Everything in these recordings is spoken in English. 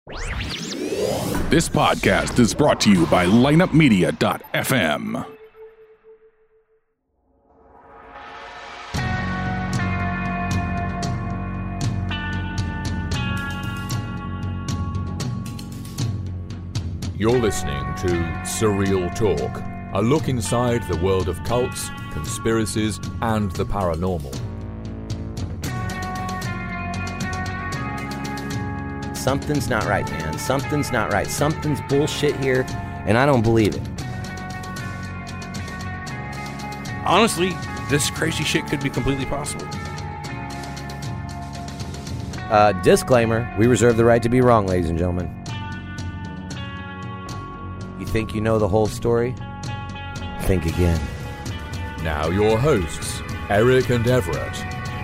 This podcast is brought to you by lineupmedia.fm. You're listening to Surreal Talk, a look inside the world of cults, conspiracies, and the paranormal. Something's not right, man. Something's not right. Something's bullshit here, and I don't believe it. Honestly, this crazy shit could be completely possible. Disclaimer, we reserve the right to be wrong, ladies and gentlemen. You think you know the whole story? Think again. Now your hosts, Eric and Everett.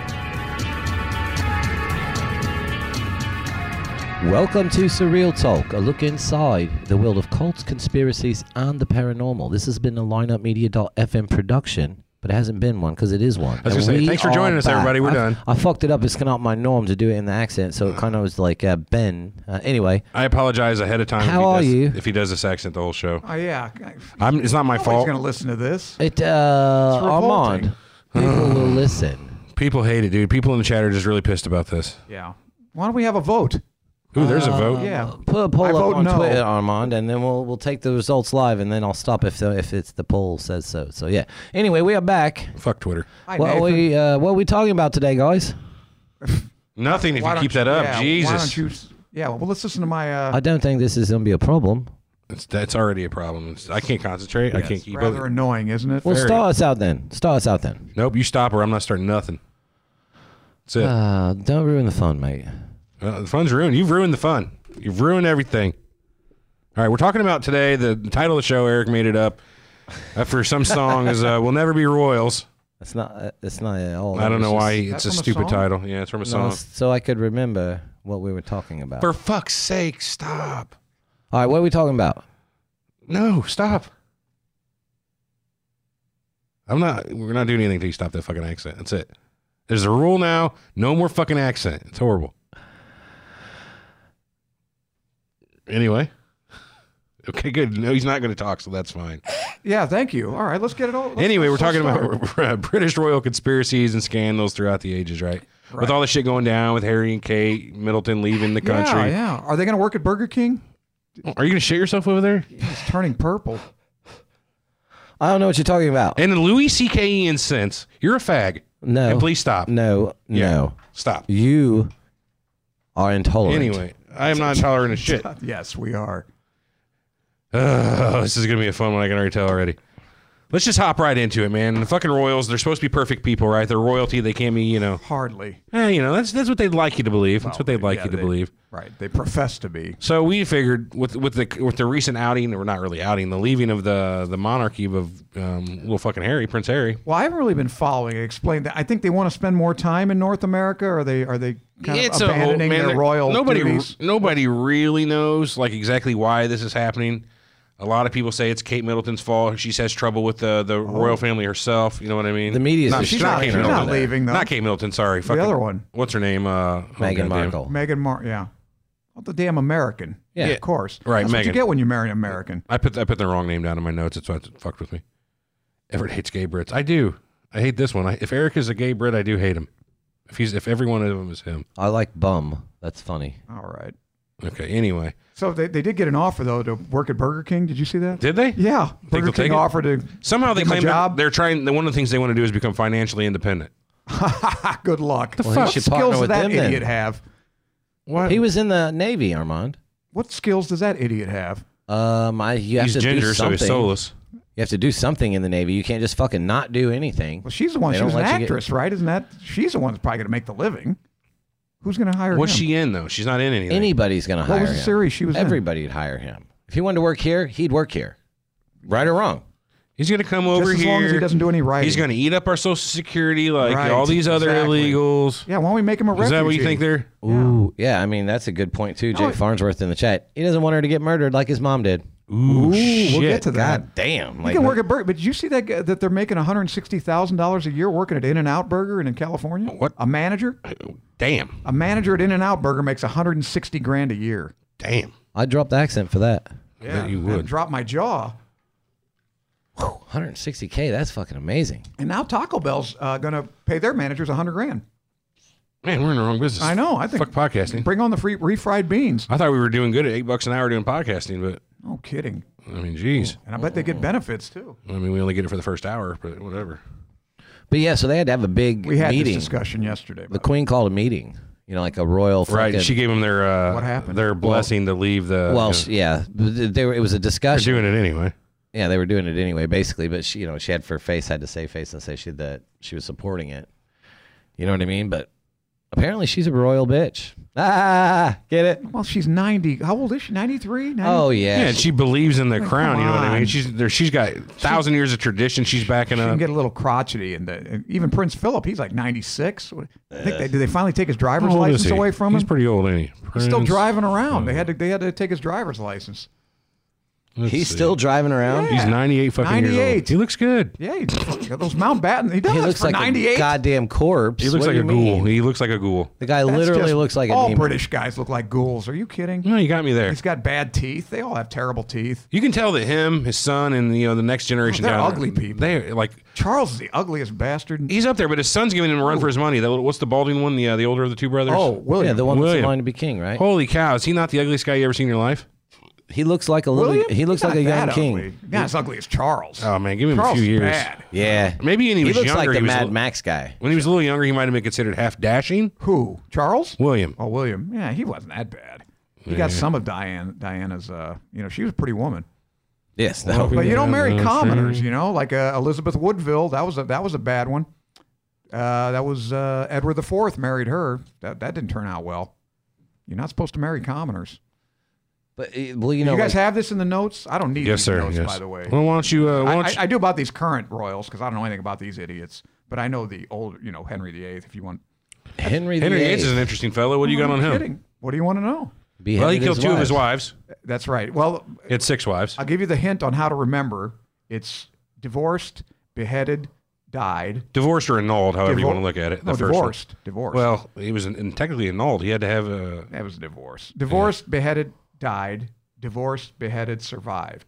Welcome to Surreal Talk, a look inside the world of cults, conspiracies, and the paranormal. This has been a lineupmedia.fm production, but it hasn't been one because it is one. I was going to say, thanks for joining us, everybody. We're done. I fucked it up. It's not my norm to do it in the accent, so it kind of was like Ben. Anyway. I apologize ahead of time. How are you? If he does this accent the whole show. Oh, yeah. It's not my fault. Nobody's going to listen to this. Armand, people will listen. People hate it, dude. People in the chat are just really pissed about this. Yeah. Why don't we have a vote? Ooh, there's a vote. Yeah. Put a poll I up vote on no. Twitter, Armand, and then we'll take the results live, and then I'll stop if it's the poll says so. So yeah. Anyway, we are back. Fuck Twitter. Hi, What are we talking about today, guys? Nothing if you keep that up. Yeah, Jesus. Why don't you? Yeah. Well, let's listen to my. I don't think this is going to be a problem. That's already a problem. I can't concentrate. I can't keep rather up. annoying, isn't it? Well, start us out then. Nope, you stop or I'm not starting nothing. That's it. Don't ruin the fun, mate. The fun's ruined. You've ruined the fun. You've ruined everything. All right, we're talking about today. The title of the show, Eric made it up after some song is "We'll Never Be Royals." It's not at all. I don't know why That's it's a from a stupid song? title. Yeah, it's from a song. So I could remember what we were talking about. For fuck's sake, stop. All right, what are we talking about? No, stop. We're not doing anything until you stop that fucking accent. That's it. There's a rule now. No more fucking accent. It's horrible. Anyway. Okay, good. No, he's not going to talk, so that's fine. Yeah. Thank you. All right. Let's get it all. Anyway, we're let's talking start. about British royal conspiracies and scandals throughout the ages, right? With all the shit going down with Harry and Kate Middleton leaving the country. Yeah. Are they going to work at Burger King? Are you going to shit yourself over there? It's turning purple. I don't know what you're talking about. And in Louis C.K. sense, you're a fag. No. And please stop. No. Stop. You are intolerant. Anyway, I am not intolerant of shit. Yes, we are. This is going to be a fun one. I can already tell already. Let's just hop right into it, man. The fucking royals, they're supposed to be perfect people, right? They're royalty. They can't be, Hardly. that's what they'd like you to believe. That's Well, what they'd like yeah, you to they- believe. Right. They profess to be. So we figured with the recent outing, or not really outing, the leaving of the monarchy of little fucking Harry, Prince Harry. Well, I haven't really been following it. Explain that. I think they want to spend more time in North America. Or are they kind of abandoning their royal duties? Nobody really knows like exactly why this is happening. A lot of people say it's Kate Middleton's fault. She has trouble with the royal family herself. You know what I mean? The media's not, just she's not Kate she's Middleton. not leaving, though. Not Kate Middleton. Sorry, The other one. What's her name? Meghan Markle. Yeah. Well, the damn American. Yeah. Of course. Right, That's what you Meghan. get when you marry an American. I put the wrong name down in my notes. That's why it fucked with me. Everett hates gay Brits. I do. I hate this one. If Eric is a gay Brit, I do hate him. If every one of them is him. I like bum. That's funny. All right. Okay. Anyway, So they did get an offer, though, to work at Burger King. Did you see that? did they? Yeah. Think Burger they'll take King it? offered to Somehow they give him a claim that job. they're trying. One of the things they want to do is become financially independent. Good luck. Well, he What should partner skills does with that them then. idiot have? What? He was in the Navy, Armand. What skills does that idiot have? You have He's to do ginger, so something. he's soulless. You have to do something in the Navy. You can't just fucking not do anything. Well, she's the one. They She don't was an let you get- actress, right? Isn't that? She's the one that's probably going to make the living. Who's going to hire What's him? she in though? She's not in anything. Anybody's going to hire What was the him. series she was in? Everybody'd hire him. If he wanted to work here, he'd work here. Right or wrong? He's gonna come over Just as here. long as he doesn't do any writing. He's gonna eat up our Social Security like Right, all these other exactly. illegals. Yeah, why don't we make him a refugee? Is that what you think they're? Ooh, yeah. I mean, that's a good point too. Jay Farnsworth in the chat. He doesn't want her to get murdered like his mom did. Ooh, shit. We'll get to that. God damn. You can work at Burger, but did you see that they're making $160,000 a year working at In-N-Out Burger in California? What? A manager? Damn. A manager at In-N-Out Burger makes $160,000 a year. Damn. I'd drop the accent for that. Yeah, you would. Drop my jaw. Whew, $160K. That's fucking amazing. And now Taco Bell's going to pay their managers $100,000. Man, we're in the wrong business. I know. I think fuck podcasting. Bring on the free refried beans. I thought we were doing good at $8 an hour doing podcasting, but No kidding. I mean, geez. And I bet they get benefits too. I mean, we only get it for the first hour, but whatever. But yeah, so they had to have a big We had meeting. this discussion yesterday. The Queen called a meeting. You know, like a royal fucking... Right. She gave them their What happened? their blessing to leave the. Well, yeah, it was a they're discussion. doing it anyway. Yeah, they were doing it anyway, basically. But she, she had for face, had to save face and say that she was supporting it. You know what I mean? But apparently, she's a royal bitch. Get it? Well, she's 90. How old is she? 93? Oh yeah. Yeah, and she believes in the crown. You know what I mean? on. She's got 1,000 years of tradition. She's backing She can up. get a little crotchety, and even Prince Philip, he's like 96. I think did they finally take his driver's How old is license he? away from him? He's pretty old, ain't he? He's still Prince- driving around. They had to take his driver's license. Let's He's see. still driving around. Yeah. He's 98 fucking years 98. old. He looks good. Yeah, he got those Mountbatten. He does He looks for like 98. a goddamn corpse. He looks What like do a you ghoul. mean? He looks like a ghoul. The guy That's literally just- looks like a all demon. British guys look like ghouls. Are you kidding? No, you got me there. He's got bad teeth. They all have terrible teeth. You can tell that him, his son, and the next generation Oh, they're down. ugly people. They like Charles is the ugliest bastard. he's up there, but his son's giving him a run for his money. What's the balding one? The older of the two brothers. Oh, William. Yeah, the one that's William. in line to be king, right? Holy cow! Is he not the ugliest guy you ever seen in your life? He looks like a little. William? He looks He's like a not young that king. ugly. Not as ugly as Charles. Oh man, give him Charles a few is years. bad. Yeah, Maybe when he was looks younger, like the he was Mad a- Max guy. When he was a little younger, he might have been considered half dashing. Who? Charles? William. Oh, William. Yeah, he wasn't that bad. He got some of Diana's. She was a pretty woman. Yes, Well, But you don't marry Yeah, commoners, like Elizabeth Woodville. That was a bad one. That was Edward IV married her. That didn't turn out well. You're not supposed to marry commoners. but you You know, guys have this in the notes? I don't need Yes, these sir. notes, Yes. by the way. Well, why don't you? I do about these current royals because I don't know anything about these idiots. But I know the old, Henry VIII. If you want, Henry Henry VIII VIII is an interesting fellow. What do you got on I'm him? kidding. What do you want to know? Well, he killed two of his wives. That's right. Well, He had 6 wives. I'll give you the hint on how to remember. It's divorced, beheaded, died. Divorced or annulled, however you Divor- want to look at it. No, The first one. divorced. Divorced. Well, he was technically annulled. He had to have a. That was a divorce. Divorced, beheaded, died. Divorced, beheaded, survived.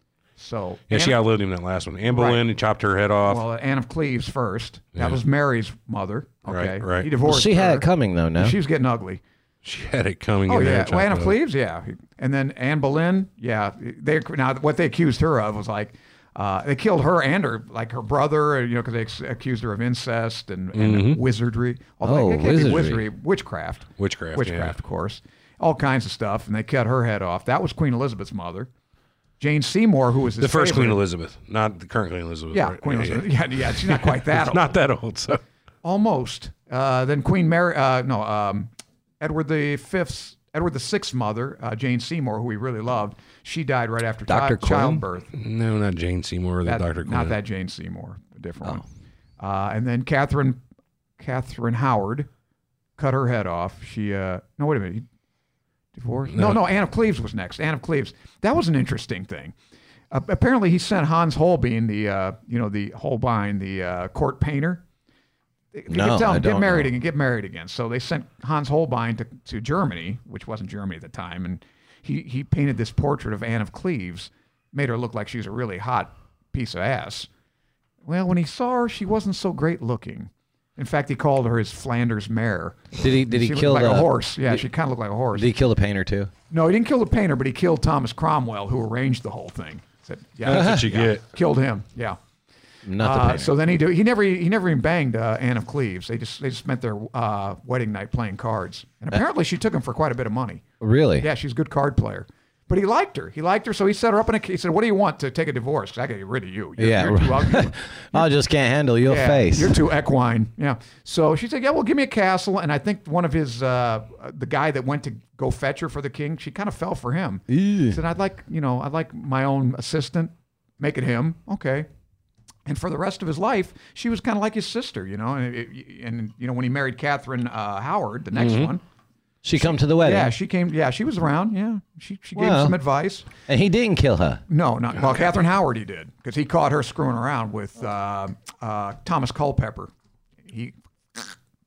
So Yeah, she Anne- outlived him that last one. Anne Boleyn, he chopped her head off. well, Anne of Cleves first. That was Mary's mother. Okay, Right. He divorced. She had her. it coming though. No, She was getting ugly. She had it coming. Oh in there, yeah, chopped well, Anne of up. Cleves, yeah, and then Anne Boleyn, yeah. Now what they accused her of was like they killed her and her brother, because they accused her of incest and wizardry. Although Oh, it can't be wizardry. witchcraft, Witchcraft, yeah. of course, all kinds of stuff, and they cut her head off. That was Queen Elizabeth's mother, Jane Seymour, who was his The first favorite. Queen Elizabeth, not the current Queen Elizabeth. Yeah, right? Queen Yeah, Elizabeth. Yeah, she's not quite that It's old. not that old. So Almost. Then Queen Mary, Edward VI's mother, Jane Seymour, who he really loved, she died right after Dr. Quinn? childbirth. no, not Jane Seymour or the Dr. Quinn. Not that Jane Seymour, a different one. And then Catherine Howard cut her head off. She no, wait a minute. He divorced? No, Anne of Cleves was next. Anne of Cleves. That was an interesting thing. Apparently, he sent Hans Holbein, the Holbein, the court painter. They No, kept telling I him, get don't married know. again, get married again. So they sent Hans Holbein to Germany, which wasn't Germany at the time, and he painted this portrait of Anne of Cleves, made her look like she was a really hot piece of ass. Well, when he saw her, she wasn't so great looking. In fact, he called her his Flanders mare. Did he She kill looked like the a horse? Yeah, she kind of looked like a horse. Did he kill the painter too? No, he didn't kill the painter, but he killed Thomas Cromwell, who arranged the whole thing. Said, yeah, That's what you get. killed him. Yeah. Not the painter. So then he never even banged Anne of Cleves. They just spent their wedding night playing cards, and apparently she took him for quite a bit of money. Really? Yeah, she's a good card player. But he liked her. So he set her up he said, "What do you want to take a divorce? 'Cause I got to get rid of you. You're too ugly. I just can't handle your Yeah, face. You're too equine." Yeah. So she said, "Yeah, well, give me a castle." And I think one of his the guy that went to go fetch her for the king, she kind of fell for him. He said, "I'd like my own assistant. Make it him." Okay. And for the rest of his life, she was kind of like his sister, And when he married Catherine Howard, the next one, She come to the wedding. yeah, she came. Yeah, she was around. Yeah, she gave him Wow. some advice. And he didn't kill her. No, not well. Catherine Howard, he did because he caught her screwing around with Thomas Culpeper. He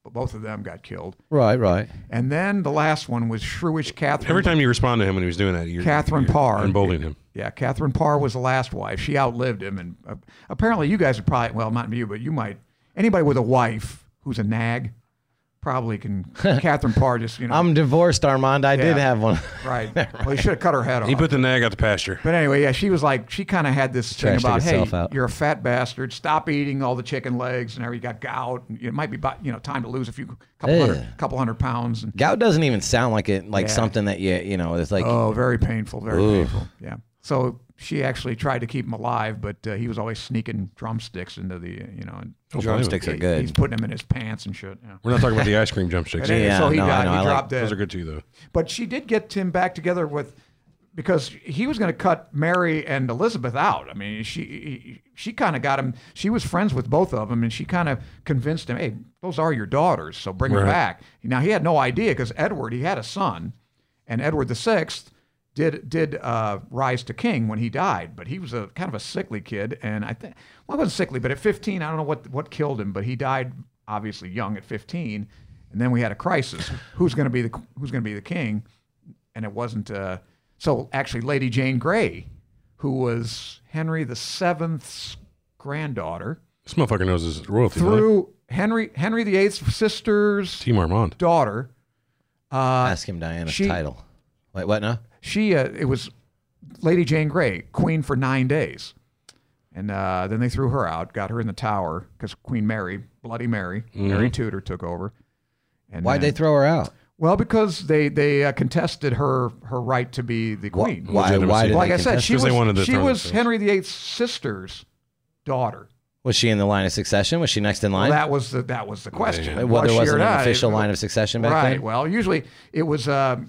but both of them got killed. Right. And then the last one was Shrewish Catherine. Every time you respond to him when he was doing that, you're Catherine Parr. emboldening him. Yeah, Catherine Parr was the last wife. She outlived him, and apparently you guys are probably, well, not you, but you might, anybody with a wife who's a nag probably can. Catherine Parr just, I'm divorced, Armand. I did have one. Right. Well, he should have cut her head off. He put the nag out the pasture. But anyway, yeah, she was like, she kind of had this thing Trashed about, hey, herself out. you're a fat bastard. Stop eating all the chicken legs and everything. You got gout. And it might be, time to lose couple hundred pounds. And, Gout doesn't even sound like it, Yeah. something that it's like. oh, very painful, very painful. Yeah. So she actually tried to keep him alive, but he was always sneaking drumsticks into the, and Drumsticks are good. he's putting them in his pants and shit. Yeah. We're not talking about the ice cream jump sticks. But anyway, Yeah, so he no, I died. know. He I like- dropped dead. Those are good too, though. But she did get him back together because he was going to cut Mary and Elizabeth out. I mean, she kind of got him. She was friends with both of them, and she kind of convinced him, hey, those are your daughters, so bring her Right. back. Now, he had no idea because Edward, he had a son, and Edward VI did rise to king when he died, but he was a kind of a sickly kid, and I think, well, he wasn't sickly, but at 15, I don't know what killed him, but he died obviously young at 15, and then we had a crisis. Who's going to be the king? And it wasn't. So actually, Lady Jane Grey, who was Henry VII's granddaughter, This motherfucker knows his royalty. through Henry VIII's sister's Team Armand. daughter. Ask him Diana's title. Wait, what now? It was Lady Jane Grey, queen for 9 days. And then they threw her out, got her in the tower, because Queen Mary, Bloody Mary, Mary Tudor took over. And Why'd they throw her out? Well, because they contested her right to be the queen. Why did Like they I said, contest she her? Because they wanted the was throne themselves. Henry VIII's sister's daughter. Was she in the line of succession? Was she next in Well, line? that was the question. Well, Was there she or wasn't an not? official line of succession back right. then? Well, usually it was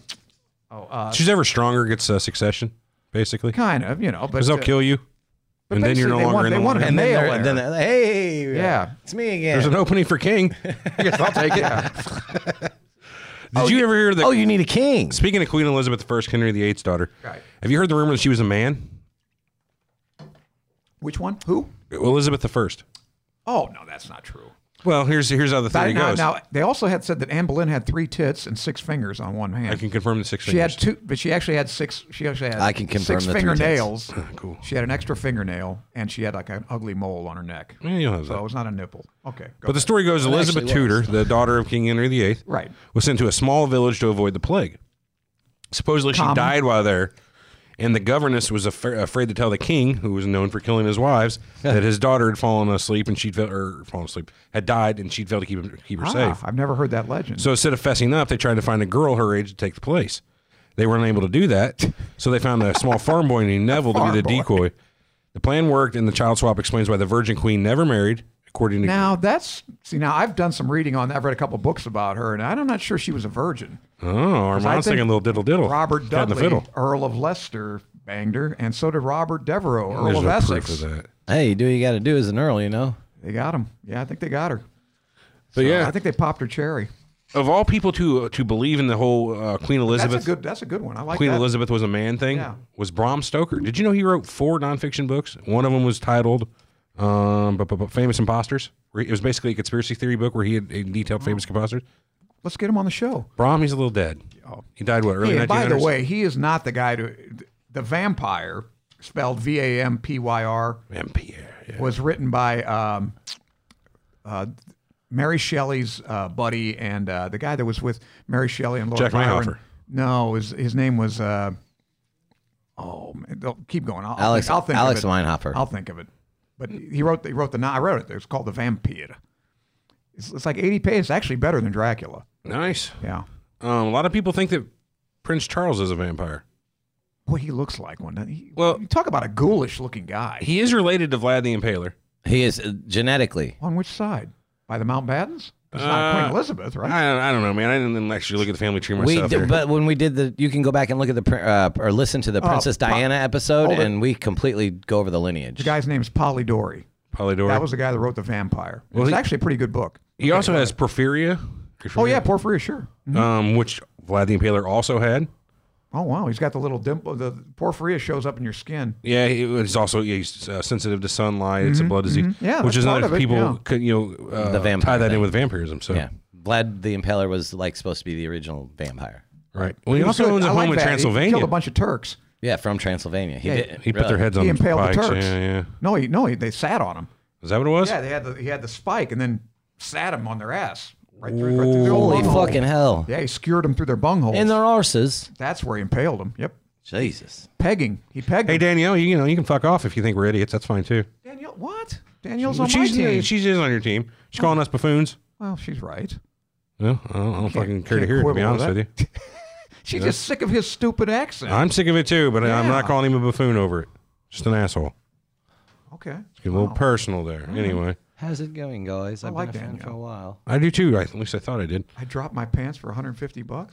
She's ever stronger gets succession, basically. kind of, but Because they'll kill you, but and then you're no basically longer in they the wanted line. a male heir. then they're, hey, Yeah. it's me again. There's an opening for king. I guess I'll take it. Did you ever hear the? Oh, you need a king. Speaking of Queen Elizabeth I, Henry VIII's daughter, Right. have you heard the rumor that she was a man? Which one? Who? Elizabeth I. Oh no, that's not true. Well, here's how the theory goes. Now they also had said that Anne Boleyn had 3 tits and 6 fingers on one hand. I can confirm the 6 She had fingers. 2, but she actually had 6. She actually had I can confirm 6 the 3 tits. fingernails. Cool. She had an extra fingernail, and she had like an ugly mole on her neck. Yeah, you'll have So that. it was not a nipple. Okay. Go But the story goes, Elizabeth actually Tudor, was. the daughter of King Henry VIII, Right. was sent to a small village to avoid the plague. Supposedly, she Common. died while there, and the governess was afraid to tell the king, who was known for killing his wives, that his daughter had fallen asleep and had died, and she'd failed to keep her safe. I've never heard that legend. So instead of fessing up, they tried to find a girl her age to take the place. They weren't able to do that, so they found a small farm boy named Neville to be the Farm boy. decoy. The plan worked, and the child swap explains why the Virgin Queen never married, according to now I've done some reading on that. I've read a couple books about her, and I'm not sure she was a virgin. Armand's think thinking little diddle diddle. Robert Cat in the Dudley, fiddle. Earl of Leicester, banged her, and so did Robert Devereux, Earl There's of no Essex. proof of that. Hey, you do what you got to do as an earl, They got him. Yeah, I think they got her. But yeah, I think they popped her cherry. of all people to believe in the whole Queen Elizabeth, That's a good one. I like Queen that. Elizabeth was a man thing, Yeah. was Bram Stoker. Did you know he wrote 4 nonfiction books? One of them was titled Famous Imposters. It was basically a conspiracy theory book where he had detailed famous imposters. Let's get him on the show. Bram, he's a little dead. He died, what, early Hey, 1900s? and by the way, he is not the guy the vampire, spelled Vampyr, Vampire. Yeah. was written by Mary Shelley's buddy and the guy that was with Mary Shelley and Lord Jack Byron. Mayhofer. No, his name was. Man, keep going. I'll think of Alex it. Weinhofer. I'll think of it. But he wrote I read it. It's called The Vampire. It's like 80 pages. It's actually better than Dracula. Nice. Yeah. A lot of people think that Prince Charles is a vampire. Boy, he looks like one. Well- you talk about a ghoulish looking guy. He is related to Vlad the Impaler. He is genetically. On which side? By the Mountbattens? It's not Queen Elizabeth, right? I don't know, man. I didn't actually look at the family tree myself. here. But when we did you can go back and look at or listen to the Princess Diana episode, hold it. and we completely go over the lineage. The guy's name's Polydori. Polydor. That was the guy that wrote The Vampire. Well, It's he- actually a pretty good book. He also has Porphyria. Oh, yeah, Porphyria, sure. Which Vlad the Impaler also had. Oh, wow. He's got the little dimple. The Porphyria shows up in your skin. Yeah, he's also he's sensitive to sunlight. It's a blood disease. Yeah, which that's is part another of it, people yeah. could The vampire tie that in thing. with vampirism. So Yeah. Vlad the Impaler was like supposed to be the original vampire. Right. Well, he was also good. owns a I home like in that. He Transylvania. killed a bunch of Turks. Yeah, from Transylvania. He put their heads on He impaled spikes. the Turks. Yeah. No, they sat on him. Is that what it was? Yeah, he had the spike and then sat him on their ass. Right through the old Holy bunghole. fucking hell. Yeah, he skewered them through their bungholes. In their arses. That's where he impaled them. Yep. Jesus. Pegging. He pegged Hey, them. Danielle, you can fuck off if you think we're idiots. That's fine, too. Danielle, what? Danielle's on my She's team. She is on your team. She's calling us buffoons. Well, she's right. Well, I don't fucking care to can't hear it, to be quibble honest with with you. She's just sick of his stupid accent. I'm sick of it, too, but I'm Yeah. not calling him a buffoon over it. Just an asshole. Okay. Get a little personal there. Anyway. How's it going, guys? I've like been a fan Danielle. for a while. I do, too. At least I thought I did. I dropped my pants for $150.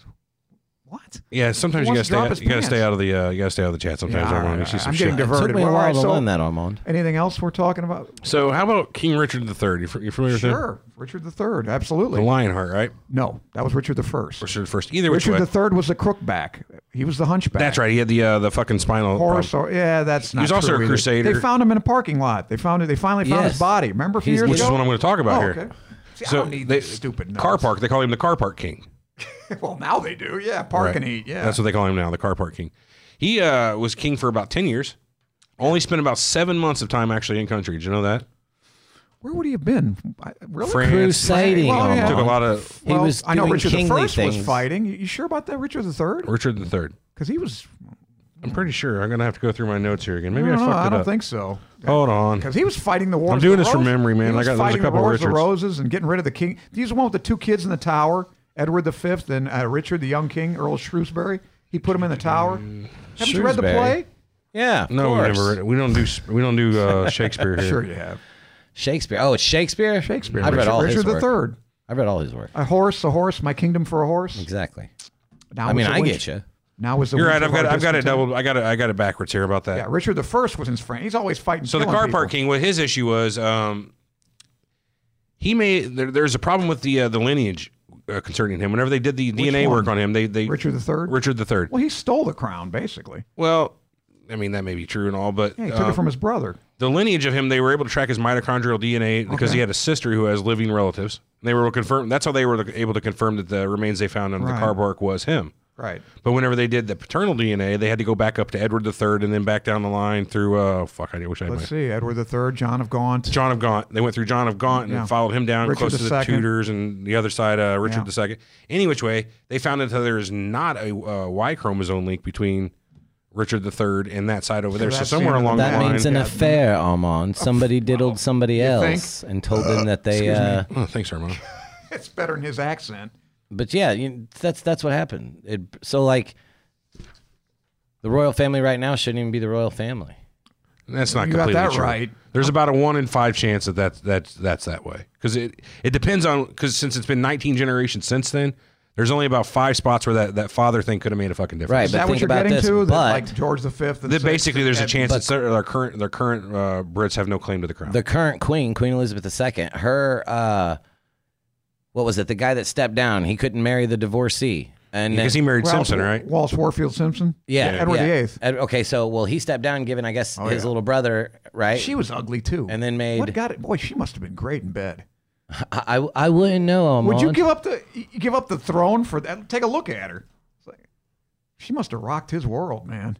What? Yeah, sometimes Who you wants gotta to stay. drop You his gotta stay pants? out of the. You gotta stay out of the chat. Sometimes Yeah, I want all to see right. some I'm shit. getting diverted. Took me a All while right, to so learn that, Armand. anything else we're talking about? So, how about King Richard III? You familiar with him? Sure. Richard III. Absolutely. The Lionheart, right? No, that was Richard I. Richard first. Either which way. Richard III was the crookback. He was the hunchback. That's right. He had the fucking spinal Horse. problem. Yeah, that's not was also true a either. crusader. They found him in a parking lot. They finally found Yes. his body. Remember a few He's- years Which ago? is what I'm going to talk about Oh, here. okay. See, I So don't need they, these stupid notes. car park. They call him the car park king. Well, now they do. Yeah, park and eat. Yeah. That's what they call him now, the car park king. He was king for about 10 years. Only spent about 7 months of time actually in country. Did you know that? Where would he have been? Really? France. Crusading. Well, yeah. Took a lot of He was I know doing Richard I kingly was things. fighting. You sure about that, Richard III? Richard III. Because he was. I'm pretty sure. I'm going to have to go through my notes here again. Maybe I I don't know, fucked it I don't up. think so. Hold on. Because he was fighting the wars. I'm doing of the this from Roses. memory, man. He was There's a fighting couple the wars of the Richards. Roses and getting rid of the king. He's the one with the two kids in the tower. Edward V and Richard, the young king, Earl of Shrewsbury. He put him in the tower. Haven't you read the Shrewsbury. play? Yeah, of No, we course. never read it. We don't do Shakespeare here. Sure, you have. Shakespeare. Oh, it's Shakespeare? Shakespeare. I've read all his Richard work. III. I've read all his work. A horse, my kingdom for a horse. Exactly. Now I mean, is the I winter- get you. Now is the You're right. winter I've got it discontent. doubled. I got it backwards here about that. Yeah, Richard I was his friend. He's always fighting. So the killing car people. park king, what his issue was, he made there's a problem with the lineage concerning him. Whenever they did the DNA one? work on him, they Richard III. Richard III. Well, he stole the crown, basically. Well, I mean that may be true and all, but Yeah, he took it from his brother. the lineage of him, they were able to track his mitochondrial DNA because he had a sister who has living relatives. And they were able to confirm. That's how they were able to confirm that the remains they found under the Right. car park was him. Right. But whenever they did the paternal DNA, they had to go back up to Edward III and then back down the line through I wish I had my Let's see. Edward III, John of Gaunt. John of Gaunt. They went through John of Gaunt and Yeah. followed him down Richard close to the II. Tudors and the other side, Richard II. Any which way, they found that there is not a Y chromosome link between Richard III and that side over there. So that's somewhere the end of along the the That line. means an affair, Armand. Somebody diddled somebody else and told them that they. Oh, thanks, Armand. It's better in his accent. But yeah, that's what happened. So like, the royal family right now shouldn't even be the royal family. That's not You got completely that true. right. There's about a 1 in 5 chance that's that way because it depends on because since it's been 19 generations since then. There's only about 5 spots where that father thing could have made a fucking difference. Right, Is but that what think you're about getting this, to? That, but- like George V. That basically, there's a chance But- that their current Brits have no claim to the crown. The current queen, Queen Elizabeth II, her, what was it? The guy that stepped down, he couldn't marry the divorcee. And because he married Simpson, right? Wallace Warfield Simpson. yeah, Edward yeah. VIII. Okay, so he stepped down, given I guess his yeah. little brother, right? She was ugly too. And then made- What got it? Boy, she must have been great in bed. I wouldn't know. Armand. Would you give up the throne for that? Take a look at her. It's like, she must have rocked his world, man.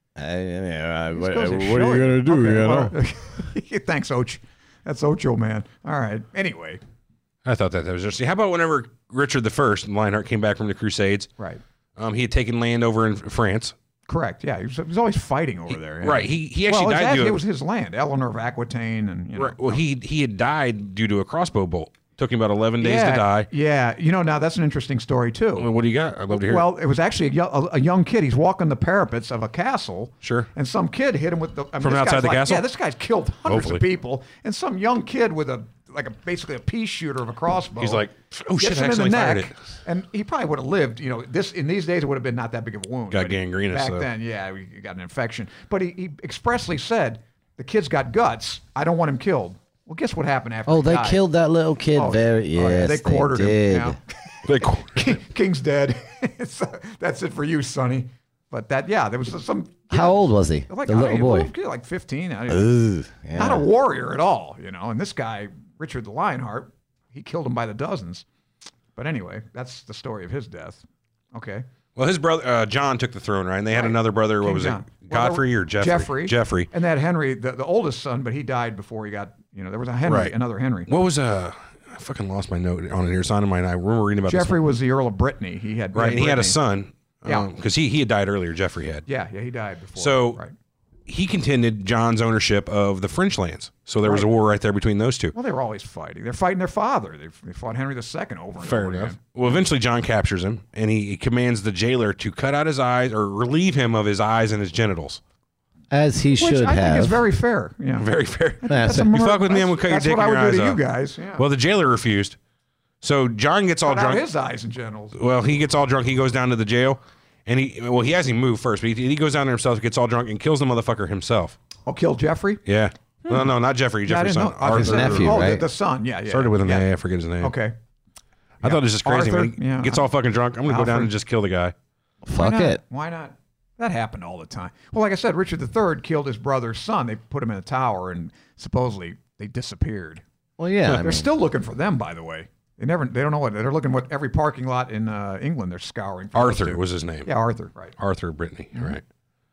What Goes to are show you gonna do? Okay, well, thanks, Och. That's Ocho, man. All right. Anyway, I thought that was interesting. How about whenever Richard I, Lionheart, came back from the Crusades? right. He had taken land over in France. Correct. Yeah, he was always fighting over there. Yeah. Right. He actually died. It was his land. Eleanor of Aquitaine, and Right. Well, he had died due to a crossbow bolt. Took him about 11 days yeah, to die. Yeah. Now that's an interesting story too. Well, what do you got? I'd love to hear. Well, it was actually a young kid. He's walking the parapets of a castle. Sure. And some kid hit him with the From outside the castle? Yeah, this guy's killed hundreds Hopefully. of people, and some young kid with basically a pea shooter of a crossbow. He's like, oh shit, gets I him in the accidentally fired neck, it. and he probably would have lived. In these days it would have been not that big of a wound. Got but gangrenous, back though. then. Yeah, he got an infection. But he expressly said, "The kid's got guts. I don't want him killed." Well, guess what happened after? Oh, he they died? killed that little kid. Oh, Yes, they quartered did. him. Like, King's dead. That's it for you, Sonny. But there was some. How old was he? Like The little boy. kid, like 15. Ooh, yeah. Not a warrior at all, And this guy, Richard the Lionheart, he killed him by the dozens. But anyway, that's the story of his death. Okay. Well, his brother John took the throne, right? And they had another brother. What King was John. it? Godfrey or Jeffrey? Jeffrey. And they had Henry, the oldest son, but he died before he got. There was a Henry, another Henry. What was I fucking lost my note on it here. It's on mine. I remember reading about Jeffrey this was the Earl of Brittany. He had and he had a son. Yeah. Because he had died earlier. Jeffrey had. Yeah, he died before. So right. he contended John's ownership of the French lands. So there was a war right there between those two. Well, they were always fighting. They're fighting their father. They fought Henry II over and Fair over enough. again. Well, eventually John captures him, and he commands the jailer to cut out his eyes or relieve him of his eyes and his genitals. As he Which should I have. think is very fair. Yeah. Very fair. That's a it. You fuck with me, I'm going to cut your That's dick what and I your would do eyes to you off. guys. Yeah. Well, the jailer refused. So John gets all Cut out drunk. his eyes and genitals. Well, he gets all drunk. He goes down to the jail, and he hasn't moved first, but he goes down there himself, gets all drunk, and kills the motherfucker himself. Oh, kill Jeffrey? Yeah. No, not Jeffrey. Yeah, I Jeffrey's didn't son. know. His Arthur. nephew, Oh, right? the son. Yeah. Started with an yeah. A. I forget his name. Okay. I thought it was just crazy. Arthur, When he yeah. gets all fucking drunk, I'm going to go down Alfred. and just kill the guy. Fuck it. Why not? That happened all the time. Well, like I said, Richard III killed his brother's son. They put him in a tower, and supposedly they disappeared. Well, yeah. I They're mean, still looking for them, by the way. They don't know what they're looking what every parking lot in England they're scouring for. those Arthur two. was his name. Yeah, Arthur, right. Arthur Brittany, right.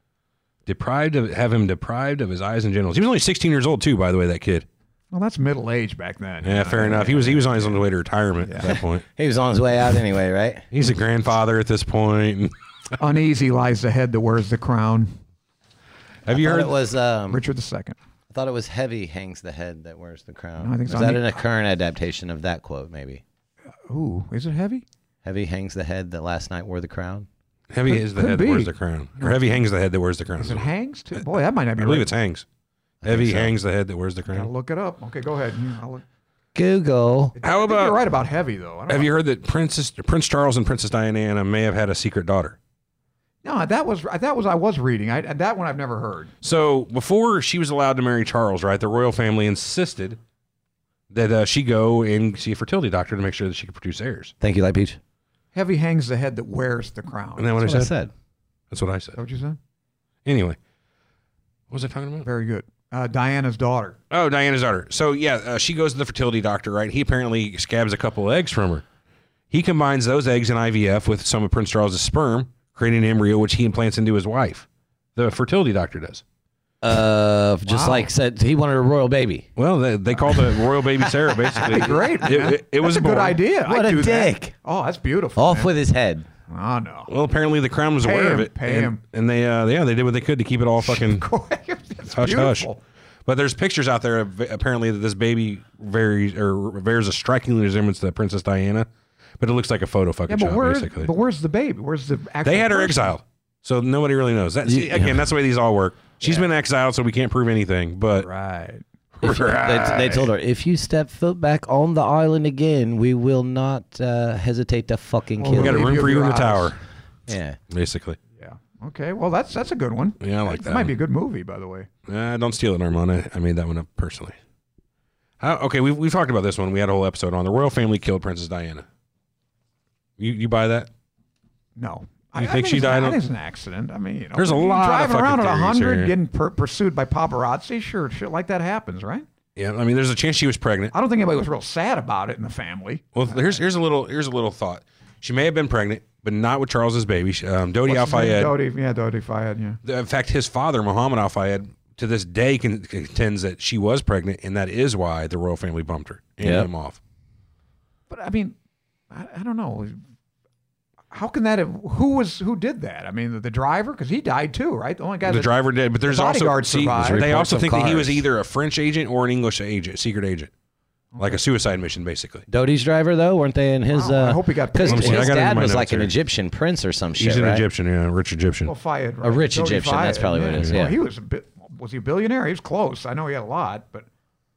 Have him deprived of his eyes and genitals. He was only 16 years old, too, by the way, that kid. Well, that's middle age back then. Yeah, fair enough. He was on his way to retirement at that point. he was on his way out anyway, right? He's a grandfather at this point. Uneasy lies the head that wears the crown. Have you I thought heard? it was Richard II. I thought it was heavy hangs the head that wears the crown. No, I think is it's that on in a current adaptation of that quote, maybe? Ooh, is it heavy? Heavy hangs the head that last night wore the crown. Heavy is the could head be. that wears the crown. Or heavy hangs the head that wears the crown. Is it hangs too? Boy, that might not be I believe right. it's hangs. Heavy hangs the head that wears the Gotta crown. look it up. Okay, go ahead. I'll look. Google. How I think about? you're right about heavy though. I don't Have know. you heard that Prince Charles and Princess Diana may have had a secret daughter? No, that was I was reading. That one I've never heard. So before she was allowed to marry Charles, right, the royal family insisted that she go and see a fertility doctor to make sure that she could produce heirs. Thank you, Light Peach. Heavy hangs the head that wears the crown. Isn't that what I That's what I said? said. That's what I Is that said. what you said? Anyway, what was I talking about? Very good. Diana's daughter. Oh, Diana's daughter. So yeah, she goes to the fertility doctor, right? He apparently scabs a couple eggs from her. He combines those eggs in IVF with some of Prince Charles's sperm, creating an embryo which he implants into his wife. The fertility doctor does. Just Wow. like said, he wanted a royal baby. Well, they call the royal baby Sarah, basically. Great. It was That's a good born. idea. What I'd a do that. dick. Oh, that's beautiful. Off man. with his head. Oh no. Well, apparently the crown was aware of it. Pay and, him. And they did what they could to keep it all fucking It's hush hush. beautiful. But there's pictures out there of apparently that this baby bears a striking resemblance to Princess Diana, but it looks like a photo fucking shot, basically. where's the babe? Where's the actual They had her person? exiled, so nobody really knows. Again, that's the way these all work. She's been exiled, so we can't prove anything. But Right. They told her, if you step foot back on the island again, we will not hesitate to fucking Well, kill we got a you. room for you in the Eyes. tower, Yeah. basically. Yeah. Okay. Well, that's a good one. Yeah, I like that might one. be a good movie, by the way. Don't steal it, Armand. I made that one up personally. Okay, we've talked about this one. We had a whole episode on the royal family killed Princess Diana. You buy that? No. You think she died I on- think it's an accident. I mean, There's a lot of driving fucking around at theories 100, here. getting pursued by paparazzi. Sure, shit like that happens, right? Yeah, I mean, there's a chance she was pregnant. I don't think anybody was real sad about it in the family. Well, here's a little thought. She may have been pregnant, but not with Charles's baby. Dodi Al What's his name? Fayed. Dodi Fayed, yeah. In fact, his father, Muhammad Al Fayed, to this day contends that she was pregnant, and that is why the royal family bumped her and Yep. him off. But I mean, I don't know. How can that have, who did that? I mean, the driver, because he died too, right? The only guy The that driver did, but there's also bodyguard survived. they also Reports of think that he was cars. either a French agent or an English agent, secret agent, like a suicide mission, basically. Dodi's driver, though, weren't they in his... Wow, I hope he got Because paid. Let me see, I his got it in dad my was notes like an here. Egyptian prince or some shit, He's an right? Egyptian, yeah, rich Egyptian. Well, Fayed, right? A rich Dodi Egyptian, that's Fayed, probably what it is, yeah. Well, he was was he a billionaire? He was close. I know he had a lot, but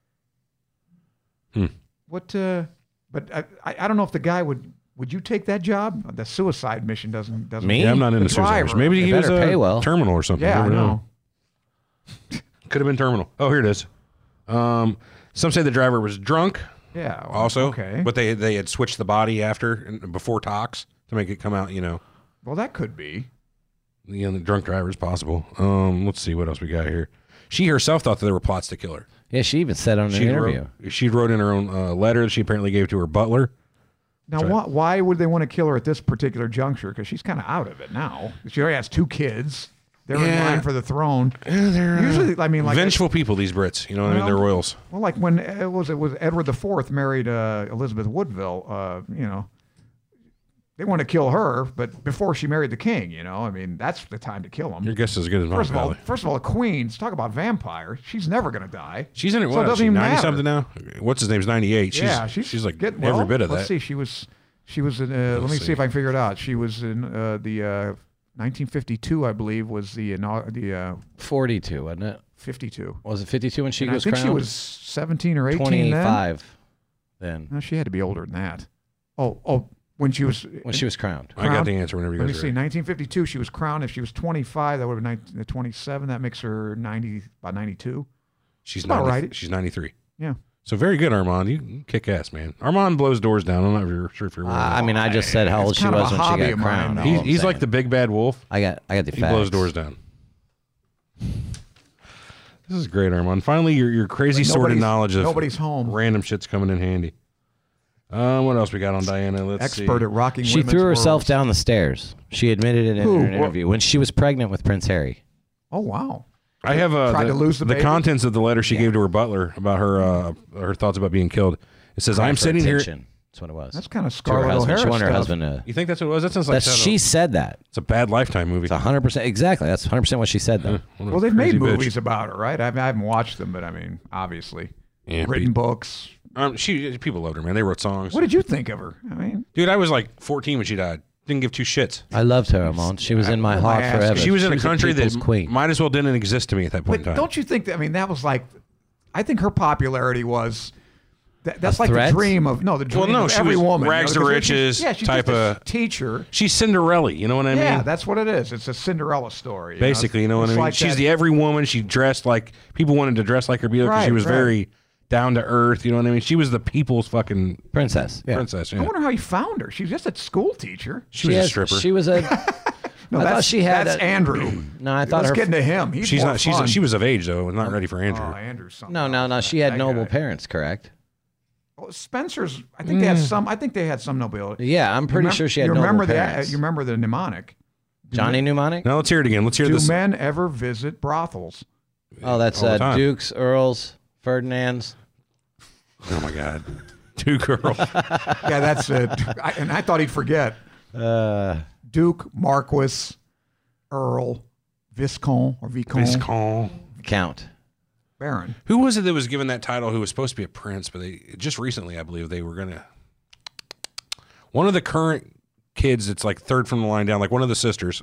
what? But I don't know if the guy would you take that job? The suicide mission doesn't. Me? Yeah, I'm not into The suicide. driver. Maybe They he was better pay well. terminal or something. Yeah, I Never know. Could have been terminal. Oh, here it is. Some say the driver was drunk. Yeah. well, Also, okay. but they had switched the body after and before tox to make it come out. Well, that could be. The drunk driver is possible. Let's see what else we got here. She herself thought that there were plots to kill her. Yeah, she even said on an interview. She wrote in her own letter that she apparently gave to her butler. Now, why would they want to kill her at this particular juncture? Because she's kind of out of it now. She already has 2 kids. They're in line for the throne. They're usually, I mean, like vengeful people. These Brits, you know what I mean? They're royals. Well, like when it was Edward IV married Elizabeth Woodville. You know, they want to kill her, but before she married the king, you know, I mean, that's the time to kill him. Your guess is as good as mine. First of all, the Queen's talk about vampire. She's never going to die. She's in it. So What? it doesn't She even 90 matter. something now. What's his name's 98. She's like getting every bit of let's that. see. She was in. Let me see if I can figure it out. She was in the 1952, I believe, was the 42, wasn't it? 52. Was it 52 when she And was I think crowned? she was 17 or 18 25 then. No, she had to be older than that. Oh, when she was crowned. I got the answer whenever you Let me guys see. are ready. 1952, she was crowned. If she was 25, that would have been 27. That makes her 90, about 92. She's about 90, right. She's 93. Yeah. So very good, Armand. You kick ass, man. Armand blows doors down. I'm not sure if you're aware of I mean, I just said how old she kind of was a when she hobby got of mine, crowned. though. all I'm He's like saying. the big bad wolf. I got the He facts. blows doors down. This is great, Armand. Finally, your crazy sordid knowledge of nobody's home. random shit's coming in handy. What else we got on Diana? Let's see. Expert at rocking She women's threw herself worlds. down the stairs. She admitted it in Who? an interview when she was pregnant with Prince Harry. Oh, wow. I have Tried to lose the baby? contents of the letter she gave to her butler about her thoughts about being killed. It says, "I'm For sitting here." attention. That's what it was. That's kind of To her Scarlett husband. O'Hara She wanted her stuff. husband. You think that's what it was? That sounds like She said that. it's a bad Lifetime movie. It's 100%. Exactly. That's 100% what she said, though. What a Well, they've made crazy bitch. movies about her, right? I haven't watched them, but I mean, obviously. Yeah, Written books. people loved her, man. They wrote songs. What did you think of her? I mean, Dude, I was like 14 when she died. Didn't give 2 shits. I loved her, Amon. She was in my my heart ass. forever. She was in a She's country people's that queen. might as well didn't exist to me at that point but in time. don't you think that, I mean, that was like, I think her popularity was, that's A like threat? the dream of, no, the dream no, of she every was woman. rags to because riches she's type just a of- teacher. She's Cinderella, you know what I mean? Yeah, that's what it is. It's a Cinderella story. Basically, you know what I It's mean? like She's that- the every woman. She dressed like people wanted to dress like her because she Right, was right. very down to earth. You know what I mean? She was the people's fucking Princess. Yeah. princess. I Yeah. wonder how you found her. She was just a school teacher. She was a stripper. She was a. No, I thought that's, she had that's a- Andrew. No, I thought Let's her. get into him. He's She's more not. fun. She was of age though. Not ready for Andrew. Oh, Andrew's something. No. She had That noble guy. parents, correct? Well, Spencer's. I think they had some. I think they had some nobility. Yeah, I'm pretty sure she had you noble remember parents. You remember the mnemonic? Johnny Mnemonic? Now let's hear it again. Let's hear Do this. men ever visit brothels? Oh, that's All the time. Dukes, Earls, Ferdinands. Oh my God, 2 girls. Yeah, that's it. And I thought he'd forget. Duke, Marquis, Earl, Viscount or Vicomte, Viscount. Count. Baron. Who was it that was given that title? Who was supposed to be a prince, but they just recently, I believe, they were gonna. One of the current kids that's like third from the line down, like one of the sisters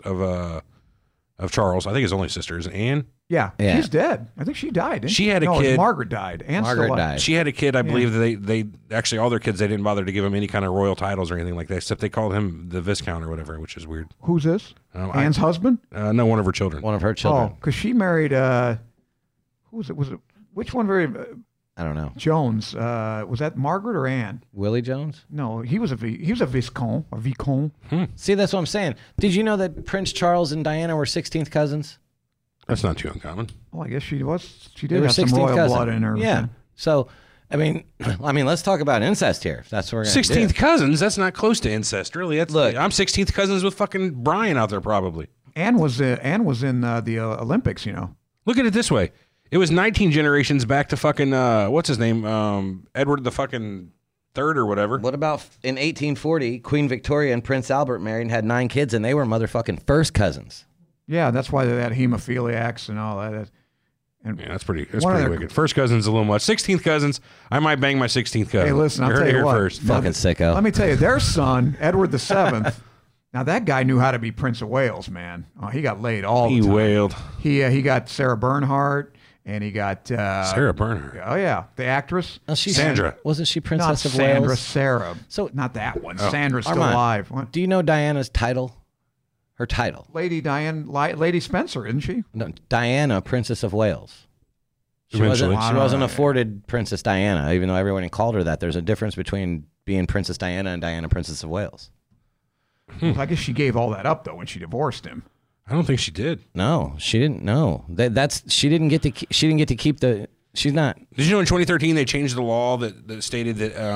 of Charles. I think his only sister is Anne. Yeah, Yeah. she's dead. I think she died. Didn't She had a no, kid. Margaret died. Anne's Margaret still alive. died. She had a kid. I believe that they actually all their kids they didn't bother to give him any kind of royal titles or anything like that, except they called him the Viscount or whatever, which is weird. Who's this? Anne's husband? No, one of her children. One of her Oh, children. because she married. Who was it? Was it which one? Very I don't know. Jones. Was that Margaret or Anne? Willie Jones? No, he was a Viscount or Vicomte. See, that's what I'm saying. Did you know that Prince Charles and Diana were 16th cousins? That's not too uncommon. Well, I guess she was. She They did were have some 16th royal cousin. blood in her. Yeah. So, I mean, let's talk about incest here. If that's what we're going to do. 16th cousins. That's not close to incest, really. That's Look. I'm 16th cousins with fucking Brian out there, probably. Anne was in the Olympics. You know. Look at it this way. It was 19 generations back to fucking what's his name, Edward the fucking third or whatever. What about in 1840, Queen Victoria and Prince Albert married and had 9 kids, and they were motherfucking first cousins. Yeah, that's why they had hemophiliacs and all that. And Yeah, that's pretty One of their- wicked. First cousin's a little much. 16th cousins, I might bang my 16th cousin. Hey, listen, I'll You heard tell it you here what. first. Fucking sicko. let me tell you, their son, Edward VII. Now that guy knew how to be Prince of Wales, man. Oh, he got laid all He the time. wailed. He got Sarah Bernhardt, and he got Sarah Bernhardt. Oh yeah, the actress. Oh, she's- Sandra. Wasn't she Not Princess of Sandra, Wales? Sarah. So- not that one. Oh. Sandra's still Armand, alive. What? Do you know Diana's title? Her title. Lady Diane, Lady Spencer, isn't she? No, Diana, Princess of Wales. She Eventually. wasn't afforded Princess Diana, even though everyone called her that. There's a difference between being Princess Diana and Diana, Princess of Wales. I guess she gave all that up though when she divorced him. I don't think she did. No, she didn't. No, she didn't get to keep the. She's not. Did you know in 2013 they changed the law that stated that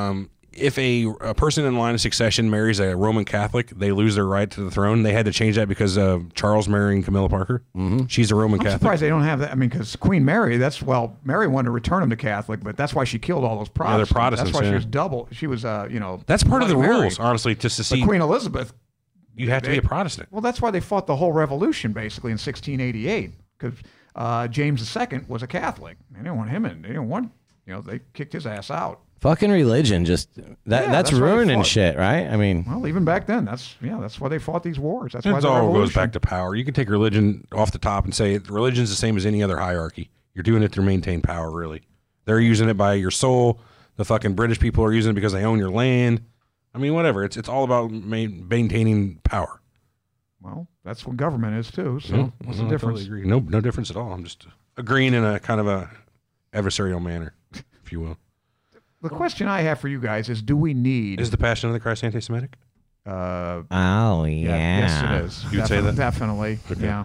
if a person in line of succession marries a Roman Catholic, they lose their right to the throne. They had to change that because of Charles marrying Camilla Parker. Mm-hmm. She's a Roman I'm Catholic. surprised they don't have that. I mean, because Queen Mary, Mary wanted to return them to Catholic, but that's why she killed all those Protestants. they're Protestants, That's why yeah. she was That's part of the Bloody Mary. rules, honestly, to But secede. Queen Elizabeth, You have to be a Protestant. well, that's why they fought the whole revolution, basically, in 1688, because James II was a Catholic. They didn't want him in. They didn't want, they kicked his ass out. Fucking religion, just that's that's why they ruining fought. shit, right? I mean, Well, even back then, that's why they fought these wars. That's why It the all revolution. goes back to power. You can take religion off the top and say religion's the same as any other hierarchy. You're doing it to maintain power, really. They're using it by your soul. The fucking British people are using it because they own your land. I mean, whatever. It's all about maintaining power. Well, that's what government is too. So Yeah, what's no, the I difference? totally agree. No difference at all. I'm just agreeing in a kind of a adversarial manner, if you will. The question I have for you guys is: do we need? Is the Passion of the Christ anti-Semitic? oh yeah. Yes, it is. You'd say that? Definitely. Okay. Yeah.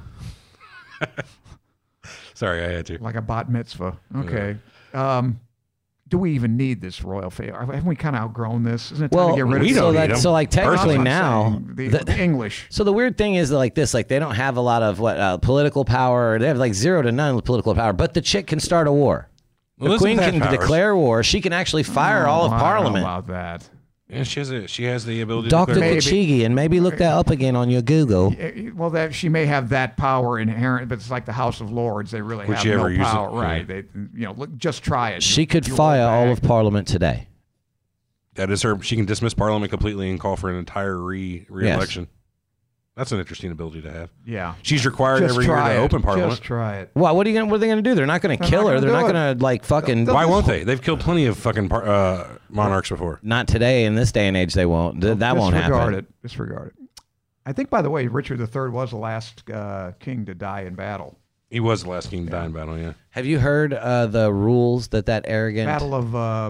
Sorry, I had to. Like a bat mitzvah. Okay. Do we even need this royal favor? Haven't we kind of outgrown this? Isn't it time Well, to get rid of we this? don't need 'em. so like technically That's what I'm now, saying. the English. so the weird thing is like this, like they don't have a lot of political power. They have like 0 to none political power, but the chick can start a war. The Elizabeth queen had can powers. declare war. She can actually fire all of I don't know Parliament. about that. Yeah, she has the ability Dr. to declare. Maybe. Kachigi, and maybe look that up again on your Google. Well, that she may have that power inherent, but it's like the House of Lords. They really Would have she ever no use it? power, Yeah. right? They, look, just try it. She could You fire hold all back. of Parliament today. That is her. She can dismiss Parliament completely and call for an entire re-election. That's an interesting ability to have. Yeah. She's required Just every year try to it. open Parliament. Just try it. What are they going to do? They're not going to kill not her. gonna They're not do going to like fucking. Why won't they? They've killed plenty of fucking monarchs before. Not today in this day and age. They won't. That won't Disregard happen. it. Disregard it. I think, by the way, Richard III was the last king to die in battle. He was the last king to die in battle. Yeah. Have you heard the rules that arrogant? Battle of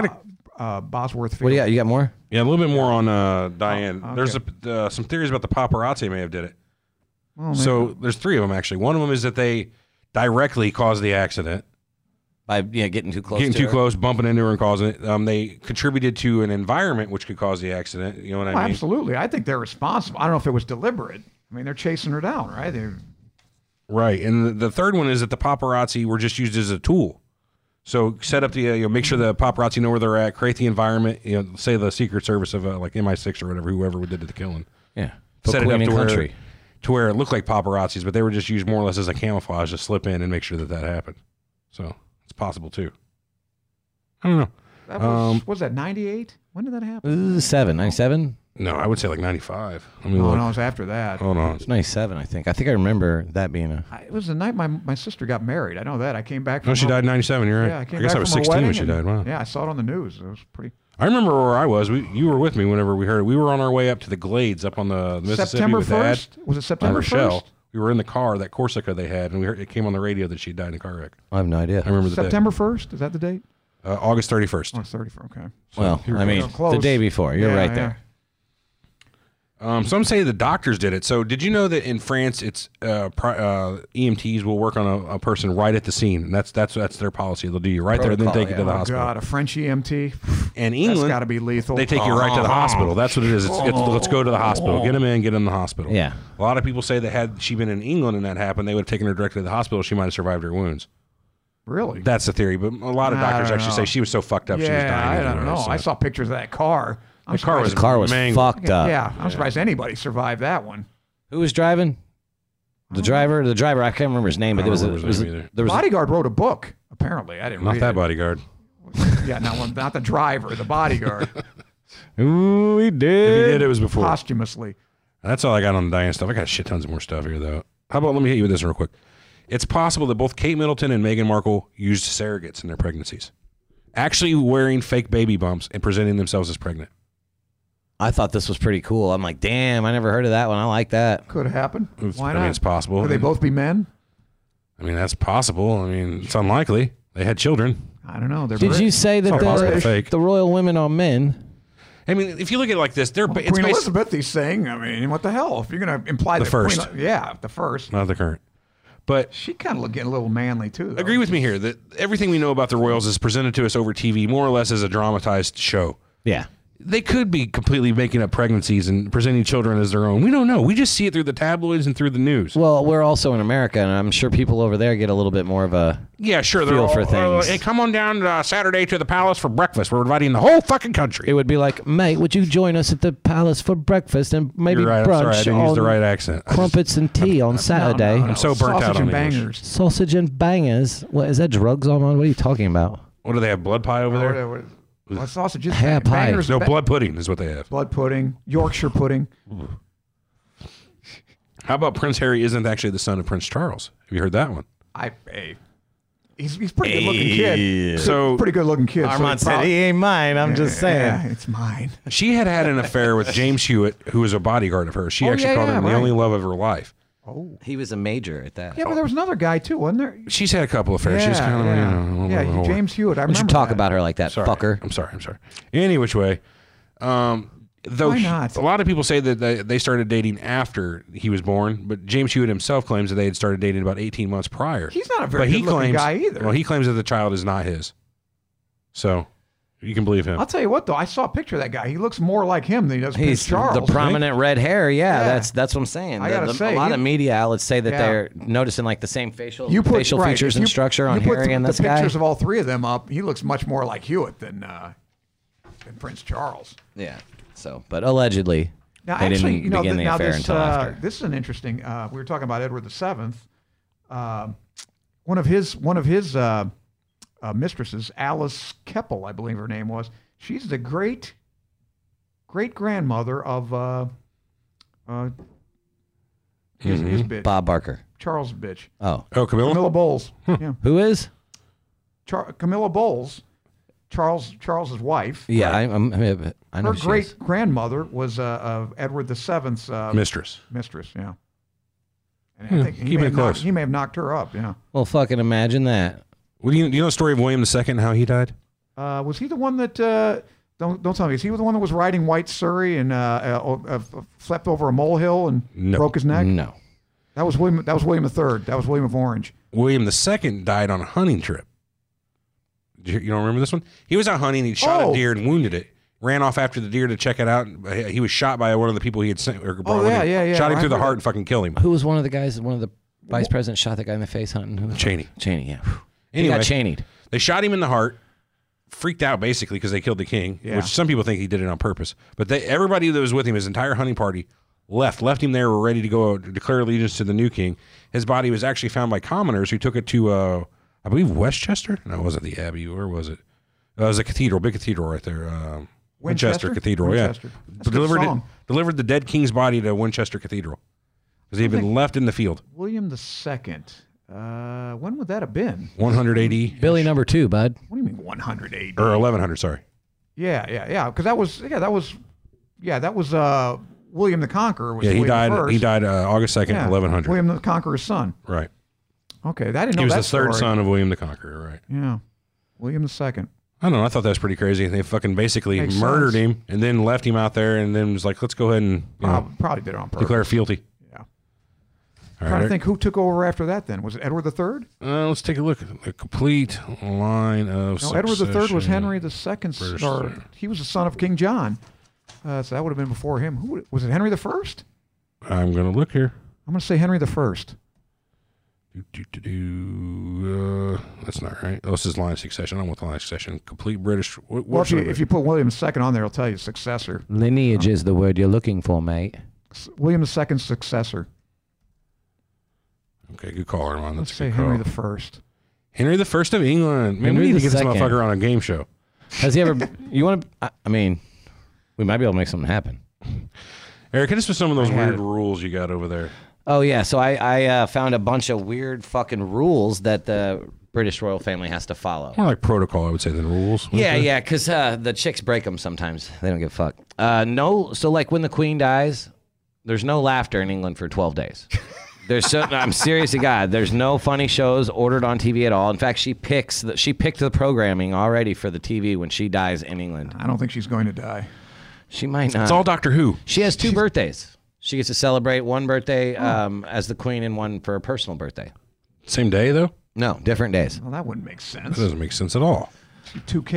Bosworth Field. What do you got? You got more? Yeah, a little bit more on Diane. okay. There's some theories about the paparazzi may have did it. Well, So there's 3 of them actually. One of them is that they directly caused the accident, By getting too close. getting to too her? close, bumping into her and causing it. They contributed to an environment which could cause the accident. You know what I mean? absolutely. I think they're responsible. I don't know if it was deliberate. I mean, they're chasing her down, right? Right. And the third one is that the paparazzi were just used as a tool. So set up the, make sure the paparazzi know where they're at, create the environment, say the Secret Service of like MI6 or whatever, whoever did the killing. Yeah. Set it Queen up and to country. where it looked like paparazzis, but they were just used more or less as a camouflage to slip in and make sure that happened. So it's possible too. I don't know. That was that 98? When did that happen? 97. No, I would say like 95. I mean, Oh, look, no, it was after that. hold on. It's 97, I think. I think I remember that being a. It was the night my sister got married. I know that. I came back from No, she her- died in 97. You're right. Yeah, I came guess back I was from her 16 when wedding she and- died. Wow. Yeah, I saw it on the news. It was pretty. I remember where I was. You were with me whenever we heard it. We were on our way up to the Glades up on the Mississippi September with Dad 1st? Was it and September Rochelle. 1st? We were in the car, that Corsica they had, and we heard it came on the radio that she died in a car wreck. I have no idea. I remember the September 1st? Is that the date? day. August 31st. Oh, 34. Okay. Well, I mean, You're close. the day before. You're Yeah, right yeah. there. Some say the doctors did it. So did you know that in France, it's EMTs will work on a person right at the scene, and that's their policy. They'll do you right there, and then Protocol, take you to the yeah. Oh, hospital. God, a French EMT? And That's England, got to be lethal. they take you right to the hospital. That's what it is. It's let's go to the hospital. Get them in. Get them in the hospital. Yeah. A lot of people say that had she been in England and that happened, they would have taken her directly to the hospital. She might have survived her wounds. Really? That's the theory. But a lot of I doctors don't actually know. say she was so fucked up she was Yeah, dying. I don't everywhere, know. so. I saw pictures of that car. The car was The car was mangled. fucked up. Yeah, I'm surprised anybody survived that one. Who was driving? The driver. I can't remember his name, but I don't remember his name either. there was Bodyguard wrote a book, apparently. I didn't Not read that it. bodyguard. Yeah, not the driver, the bodyguard. Ooh, he If he did. did, it was before. Posthumously. That's all I got on the Diane stuff. I got shit tons of more stuff here, though. How about let me hit you with this real quick. It's possible that both Kate Middleton and Meghan Markle used surrogates in their pregnancies, actually wearing fake baby bumps and presenting themselves as pregnant. I thought this was pretty cool. I'm like, damn, I never heard of that one. I like that. Could happen. Why I not? mean, it's possible. Could they both be men? I mean, that's possible. I mean, it's unlikely. They had children. I don't know. They're Did Brit- you say that all possible fake. the royal women are men? I mean, if you look at it like this, it's Queen based, Elizabeth, he's saying, I mean, what the hell? If you're going to imply The that first. Queen, yeah, the first. not the current. But She kind of getting a little manly, too. agree with me here that everything we know about the royals is presented to us over TV more or less as a dramatized show. Yeah. They could be completely making up pregnancies and presenting children as their own. We don't know. We just see it through the tabloids and through the news. Well, we're also in America, and I'm sure people over there get a little bit more of a Yeah, sure. They're feel all, for things. hey, come on down Saturday to the palace for breakfast. We're inviting the whole fucking country. It would be like, mate, would you join us at the palace for breakfast and maybe You're right. brunch I'm sorry. I didn't use the on right accent. crumpets and tea on Saturday? I'm so burnt Sausage out on and English. bangers. Sausage and bangers. What is that? Drugs, Armand? What are you talking about? What do they have? Blood pie over there? What sausages? Hair pie. Bangers, No, blood pudding is what they have. blood pudding, Yorkshire pudding. How about Prince Harry isn't actually the son of Prince Charles? Have you heard that one? He's a pretty good looking kid. So Pretty good looking kid. Armand so said, he ain't mine. I'm just saying. Yeah, it's mine. she had an affair with James Hewitt, who was a bodyguard of hers. She Oh, actually yeah, called yeah, him the right. only love of her life. He was a major at that. Yeah, but there was another guy too, wasn't there? She's had a couple of affairs. She's kind of, yeah, James Hewitt. I Don't remember you talk that. about her like that, Sorry. fucker. I'm sorry. Any which way. Though Why not? a lot of people say that they started dating after he was born, but James Hewitt himself claims that they had started dating about 18 months prior. He's not a very But he good-looking claims, guy either. Well, he claims that the child is not his. So you can believe him. I'll tell you what, though. I saw a picture of that guy. He looks more like him than he does Prince He's Charles. the prominent red hair. Yeah, Yeah. that's what I'm saying. I gotta say, a lot he- of media outlets say that Yeah. they're noticing like the same facial right, features if and structure on you put Harry and the this guy. pictures of all three of them up. He looks much more like Hewitt than Prince Charles. Yeah. So, but allegedly, Now, they actually, didn't you know, begin the now affair this, until after. this is an interesting. We were talking about Edward VII. One of his mistresses, Alice Keppel, I believe her name was. She's the great grandmother of his bitch, Bob Barker. Charles' bitch, Oh, Camilla? Camilla Bowles. Yeah, who is? Camilla Bowles, Charles's wife. Yeah, I know. Her who she is. great grandmother was Edward VII's Mistress. mistress. Yeah, and I think keep it close. he may have knocked her up. Yeah. Well, fucking imagine that. Well, do you know the story of William II and how he died? Was he the one that? Don't tell me. Is he the one that was riding white Surrey and flipped over a molehill and No. broke his neck? No. That was William. That was William III. That was William of Orange. William II died on a hunting trip. You don't remember this one? He was out hunting. He shot a deer and wounded it. Ran off after the deer to check it out. He was shot by one of the people he had sent. Or brought with him. yeah. Shot him I through the remember heart and fucking killed him. Who was one of the guys? One of the vice presidents shot that guy in the face hunting. Who was Cheney. Cheney. Yeah. Anyway. He got Cheneyed. They shot him in the heart. Freaked out basically because they killed the king, Yeah. which some people think he did it on purpose. But everybody that was with him, his entire hunting party, left him there. Were ready to go declare allegiance to the new king. His body was actually found by commoners who took it to, I believe, Westchester. No, it wasn't the Abbey. Where was it? It was a cathedral, big cathedral right there. Winchester Cathedral. Winchester. Yeah, That's a good song. delivered the dead king's body to Winchester Cathedral because he had been left in the field. William II. When would that have been? 180 Billy number 2, bud. What do you mean 100 AD? or 1100. Sorry. Yeah. Because that was William the Conqueror. Was Yeah, he William died. I. He died August 2nd, Yeah, 1100. William the Conqueror's son. Right. Okay, I didn't know He was that the third story. son of William the Conqueror. Right. Yeah, William II. I don't know. I thought that was pretty crazy. They fucking basically Makes murdered sense. him and then left him out there and then was like, let's go ahead and Probably did it on purpose. declare fealty. Yeah. All Trying right. to think who took over after that. Then was it Edward III? Let's take a look at the complete line of No, Edward III was succession. Henry II. Or he was the son of King John. So that would have been before him. Who was it? Henry I? I'm going to look here. I'm going to say Henry I. That's not right. Oh, this is line of succession. I don't want the line of succession. Complete British. Well, What's if you put William II on there, it'll tell you successor. Lineage is the word you're looking for, mate. William II's successor. Okay, good call, Armand. Let's That's a say good Henry call. I. Henry I of England. Man, Henry we need to get this II. motherfucker on a game show. Has he ever? You want to? I mean, we might be able to make something happen. Eric, hit us with some of those had weird it. rules you got over there. Oh yeah, so I found a bunch of weird fucking rules that the British royal family has to follow. More like protocol, I would say, than rules. Yeah, because the chicks break them sometimes. They don't give a fuck. So like when the Queen dies, there's no laughter in England for 12 days. I'm serious to God. There's no funny shows ordered on TV at all. In fact, she picked the programming already for the TV when she dies in England. I don't think she's going to die. She might not. It's all Doctor Who. She has 2 birthdays. She gets to celebrate one birthday as the Queen and one for a personal birthday. Same day, though? No, different days. Well, that wouldn't make sense. That doesn't make sense at all. 2 cakes.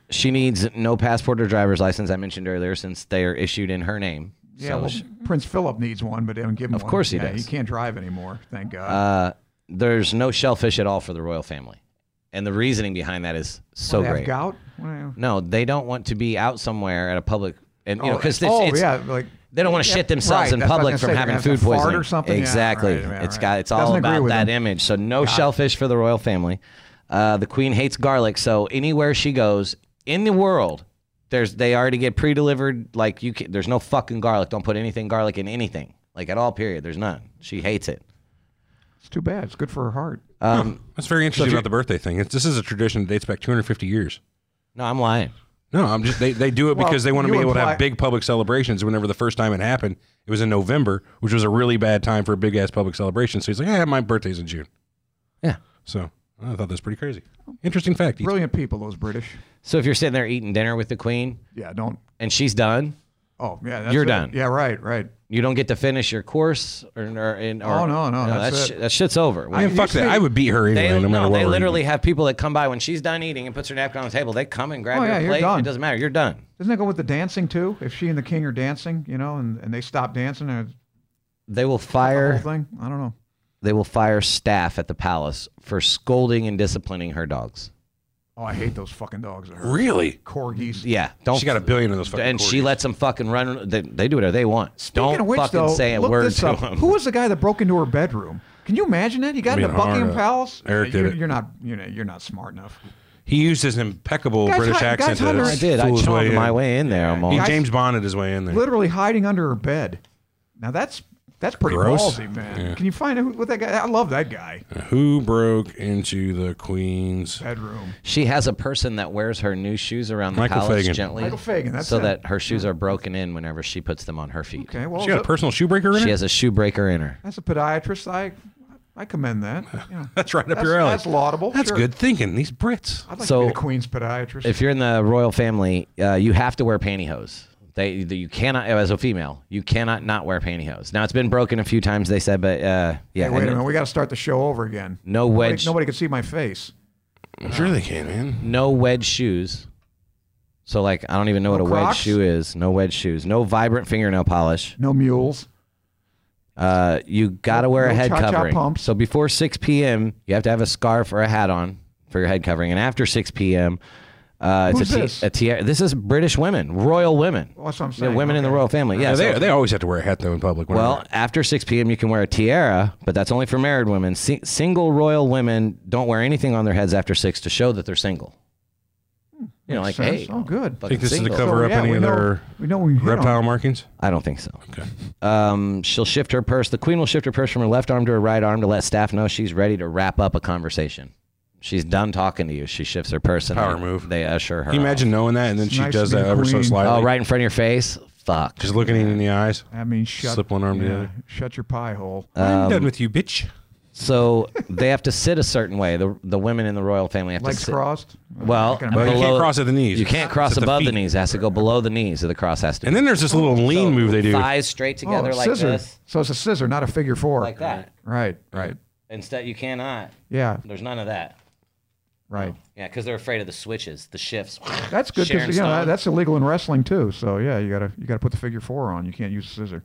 She needs no passport or driver's license, I mentioned earlier, since they are issued in her name. Yeah, So well, Prince Philip needs one, but they don't give him one. Of course he Yeah, does. He can't drive anymore, thank God. there's no shellfish at all for the royal family. And the reasoning behind that is so They have great. gout? Well, No, they don't want to be out somewhere at a public, and because yeah, like they don't want to shit themselves right, in that's what I public was from gonna say. having They're food gonna have to fart poisoning or something? Yeah, Exactly. right, It's right. it's all Doesn't agree about with that them. image. So no shellfish for the royal family. The queen hates garlic, so anywhere she goes in the world, they already get pre-delivered. Like there's no fucking garlic. Don't put anything garlic in anything. Like at all. Period. There's none. She hates it. it's too bad. It's good for her heart. That's very interesting about the birthday thing. This is a tradition that dates back 250 years. No, I'm lying. No, I'm just they do it Well, because they want to you be able to imply- have big public celebrations. Whenever the first time it happened, it was in November, which was a really bad time for a big ass public celebration. So he's like, "Yeah, my birthday's in June." Yeah. So I thought that's pretty crazy. Interesting fact. Brilliant people, those British. So if you're sitting there eating dinner with the queen Yeah, don't. and she's done, Oh, yeah. That's You're it. done. Yeah, right. you don't get to finish your course, or Oh, no, that's it. that shit's over. I mean, fuck that. I would beat her anyway, no matter what. They we're literally eating. have people that come by when she's done eating and puts her napkin on the table. They come and grab Oh, your yeah, you're plate. done. It doesn't matter. You're done. Doesn't that go with the dancing too? If she and the king are dancing, and they stop dancing, They will the whole fire. thing. I don't know. They will fire staff at the palace for scolding and disciplining her dogs. Oh, I hate those fucking dogs. Really? Corgis. Yeah, don't. She got a billion of those fucking and she corgis. lets them fucking run. They do whatever they want. Speaking don't of which, fucking though, say a look word this to up. them. Who was the guy that broke into her bedroom? Can you imagine that? You got into Being hard, Buckingham Palace. Eric did it. You're not. You're not smart enough. He used his impeccable Guys, British guys, accent to Hunter- I did. I fool his way charmed in. my way in there. Yeah. Almost. He Guys- James Bonded his way in there. Literally hiding under her bed. Now that's pretty Gross. ballsy, man. Yeah. Can you find out what that guy? I love that guy. Who broke into the Queen's? Bedroom. She has a person that wears her new shoes around the Michael palace Fagan. gently, Michael Fagan, that's so it. that her shoes are broken in whenever she puts them on her feet. Okay, well, She got a personal shoe breaker in She it? has a shoe breaker in her. as a podiatrist, I commend that. Yeah. That's right up your alley. That's laudable. That's sure. good thinking. These Brits. I'd like So- to be the Queen's podiatrist. If you're in the royal family, you have to wear pantyhose. You cannot, as a female, you cannot not wear pantyhose. Now it's been broken a few times, they said, but yeah. Hey, wait a and minute, we got to start the show over again. No wedge. Nobody can see my face. I'm sure they can, man. No wedge shoes. So like, I don't even know No what a wedge Crocs? shoe is. No wedge shoes. No vibrant fingernail polish. No mules. You got to wear a No head cha-cha covering. pumps. So before 6 p.m., you have to have a scarf or a hat on for your head covering. And after 6 p.m., Who's it's this? a tiara. This is British women, royal women. Well, that's what I'm Yeah, saying. women in the Okay. royal family. Yeah. Yeah, so- they always have to wear a hat, though, in public. well, after 6 p.m., you can wear a tiara, but that's only for married women. Single royal women don't wear anything on their heads after 6 to show that they're single. You know, like, Makes sense. hey, Oh, good. I think this is to single. cover up yeah, any we of know- their we know we hit reptile on- markings. I don't think so. Okay. She'll shift her purse. The queen will shift her purse from her left arm to her right arm to let staff know she's ready to wrap up a conversation. She's done talking to you. She shifts her purse. And Power they, move. They usher her. Can you imagine off. knowing that, and then It's she nice does to be that the ever so queen. slightly? Oh, right in front of your face? Fuck. Just looking in the eyes. I mean, Slip one arm together. Shut your pie hole. I'm done with you, bitch. So they have to sit a certain way. The women in the royal family have Legs to sit. crossed. Well, I can Well, you imagine. can't cross at the knees. You can't cross It's at the above the feet. knees. It has to go below the knees. So the cross has to. And then there's this little lean move they do. Thighs straight together like scissor. this, So it's a scissor, not a figure four. like that. Right. Instead, you cannot. Yeah. There's none of that. Right. Yeah, because they're afraid of the switches, the shifts. That's good Sharon because Stone. that's illegal in wrestling too. So yeah, you gotta put the figure four on. You can't use a scissor.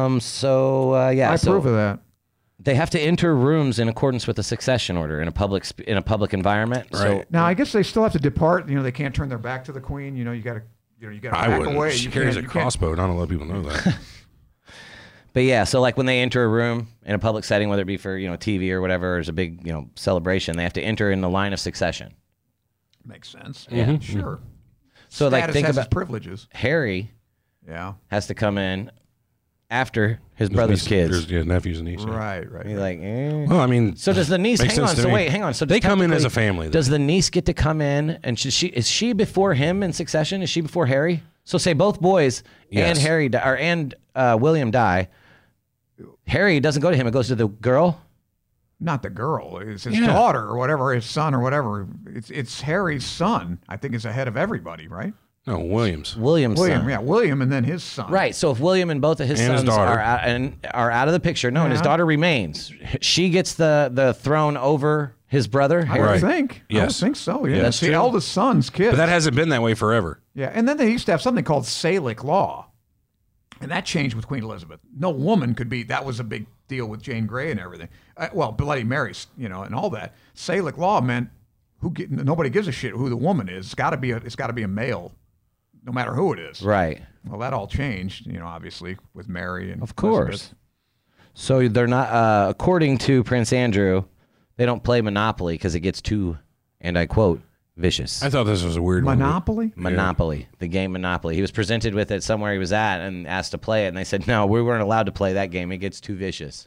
Yeah. I so approve of that. they have to enter rooms in accordance with the succession order in a public environment. So Right. Now I guess they still have to depart. They can't turn their back to the queen. You gotta I back wouldn't. away. She You carries a can't- you can't- crossbow. Not a lot of people know that. But yeah, so like when they enter a room in a public setting, whether it be for TV or whatever, there's a big celebration. They have to enter in the line of succession. Makes sense. Yeah. Sure. So like Status think has about its privileges. Harry Yeah. has to come in after his brother's kids. Yeah, nephews and nieces. Right. He's like, eh. Well, I mean, So does the niece? makes Hang on. sense to So me. wait, hang on. So they come in as a technically, family. Does the niece get to come in? And is she before him in succession? Is she before Harry? So say both boys and Yes. Harry William die. Harry doesn't go to him; it goes to the girl. Not the girl. It's his daughter or whatever, his son or whatever. It's Harry's son. I think is ahead of everybody, right? No, Williams. William's William, son. yeah, William, and then his son. Right. So if William and both of his And his sons daughter. are out of the picture, no, and his Yeah. daughter remains. She gets the throne over His brother, I Harry. would think. I would Yes. think so. Yeah, That's the true. eldest son's kid. But that hasn't been that way forever. Yeah, and then they used to have something called Salic law, and that changed with Queen Elizabeth. No woman could be. That was a big deal with Jane Grey and everything. Well, Bloody Mary's, and all that. Salic law meant nobody gives a shit who the woman is. It's got to be a male, no matter who it is. Right. Well, that all changed, obviously with Mary and Of course. Elizabeth. So they're not, according to Prince Andrew, they don't play Monopoly because it gets too, and I quote, vicious. I thought this was a weird one. Monopoly. Monopoly, the game Monopoly. He was presented with it somewhere he was at and asked to play it, and they said, no, we weren't allowed to play that game. It gets too vicious.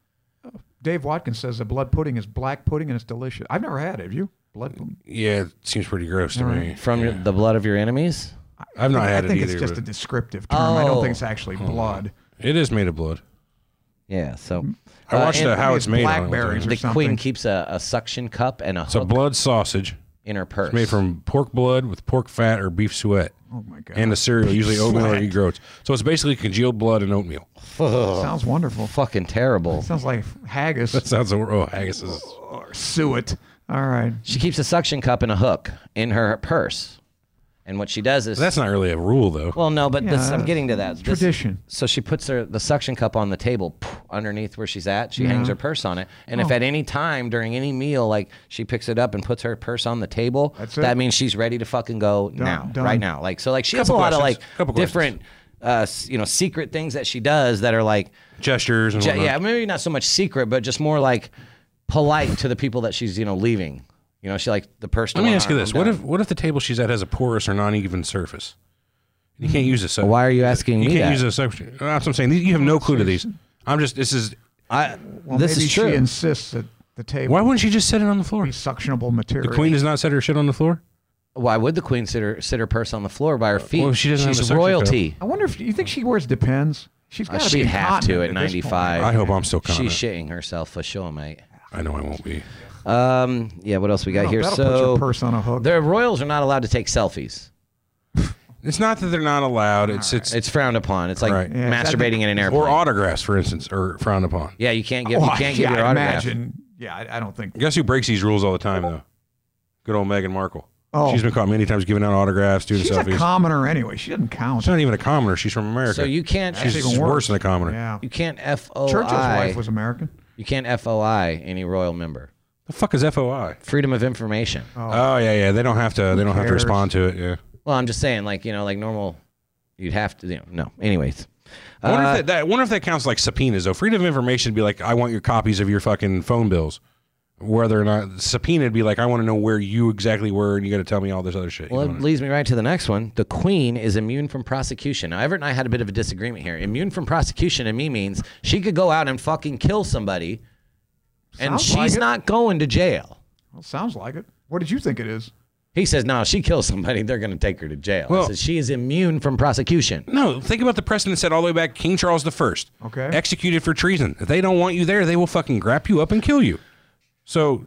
Dave Watkins says the blood pudding is black pudding and it's delicious. I've never had it. Have you? Blood pudding? Yeah, it seems pretty gross to me. From the blood of your enemies? I've not had it I think either. it's just but a descriptive term. I don't Oh. think it's actually blood. it is made of blood. Yeah, so. I watched and how it's made. on it one blackberries time. or the something. queen keeps a suction cup and a It's a hook blood sausage. in her purse. It's made from pork blood with pork fat or beef suet. Oh my god! And a cereal, usually oatmeal or Sweat. egg groats. So it's basically congealed blood and oatmeal. Sounds wonderful. Fucking terrible. Sounds like haggis That sounds haggis is. or suet. All right. She keeps a suction cup and a hook in her purse. And what she does is. That's not really a rule, though. Well, no, but Yeah, I'm getting to that. This- tradition. So she puts the suction cup on the table underneath where she's at. She hangs her purse on it. And if at any time during any meal, like she picks it up and puts her purse on the table, That's it. that means she's ready to fucking go now, done. right now. Like so, like she has a Couple lot of questions. like Couple different, secret things that she does that are like, Gestures and whatnot. yeah, maybe not so much secret, but just more like polite to the people that she's leaving. She like the person. Let me ask you this: what if the table she's at has a porous or non-even surface? You can't use this. Why are you asking You me can't that? use this. That's what I'm saying. You have no clue to these. This is. Well, this maybe is true. she insists that the table Why wouldn't she just set it on the floor? be suctionable material. The queen does not set her shit on the floor. Why would the queen sit her purse on the floor by her feet? Well, she doesn't have She's a suction royalty. I wonder if you think she wears Depends. She's got to be She'd have to at incontinent this 95. point. I hope I'm still confident. She's shitting herself for sure, mate. I know I won't be. Yeah, what else we got Oh, here? that'll put So your purse on a hook. the royals are not allowed to take selfies. It's not that they're not allowed. It's frowned upon. It's like Right. Yeah, masturbating in an airplane. or autographs, for instance, are frowned upon. Yeah, you can't give Oh, you can't give yeah, your I autograph. imagine. Yeah, I don't think. Guess who breaks these rules all the time, though? Good old Meghan Markle. Oh. She's been caught many times giving out autographs, doing She's selfies. a commoner anyway. She doesn't count. She's not even a commoner. She's from America. So you can't She's even worse than a commoner. Yeah. you can't Churchill's FOI. wife was American. You can't FOI any royal member. The fuck is FOI? Freedom of information. Oh yeah. They don't have to. They don't have to cares? respond to it. Yeah. Well, I'm just saying, like like normal, you'd have to. No. Anyways, I wonder if that counts like subpoenas though. Freedom of information would be like, I want your copies of your fucking phone bills. Whether or not subpoena would be like, I want to know where you exactly were, and you got to tell me all this other shit. You well, know it what I mean? leads me right to the next one. The queen is immune from prosecution. Now, Everett and I had a bit of a disagreement here. Immune from prosecution to me means she could go out and fucking kill somebody, and Sounds like she's it. not going to jail. Well, sounds like it. What did you think it is? He says, no, she kills somebody, they're going to take her to jail. Well- I said, she is immune from prosecution. No, think about the precedent set all the way back. King Charles I. Okay. Executed for treason. If they don't want you there, they will fucking grab you up and kill you. So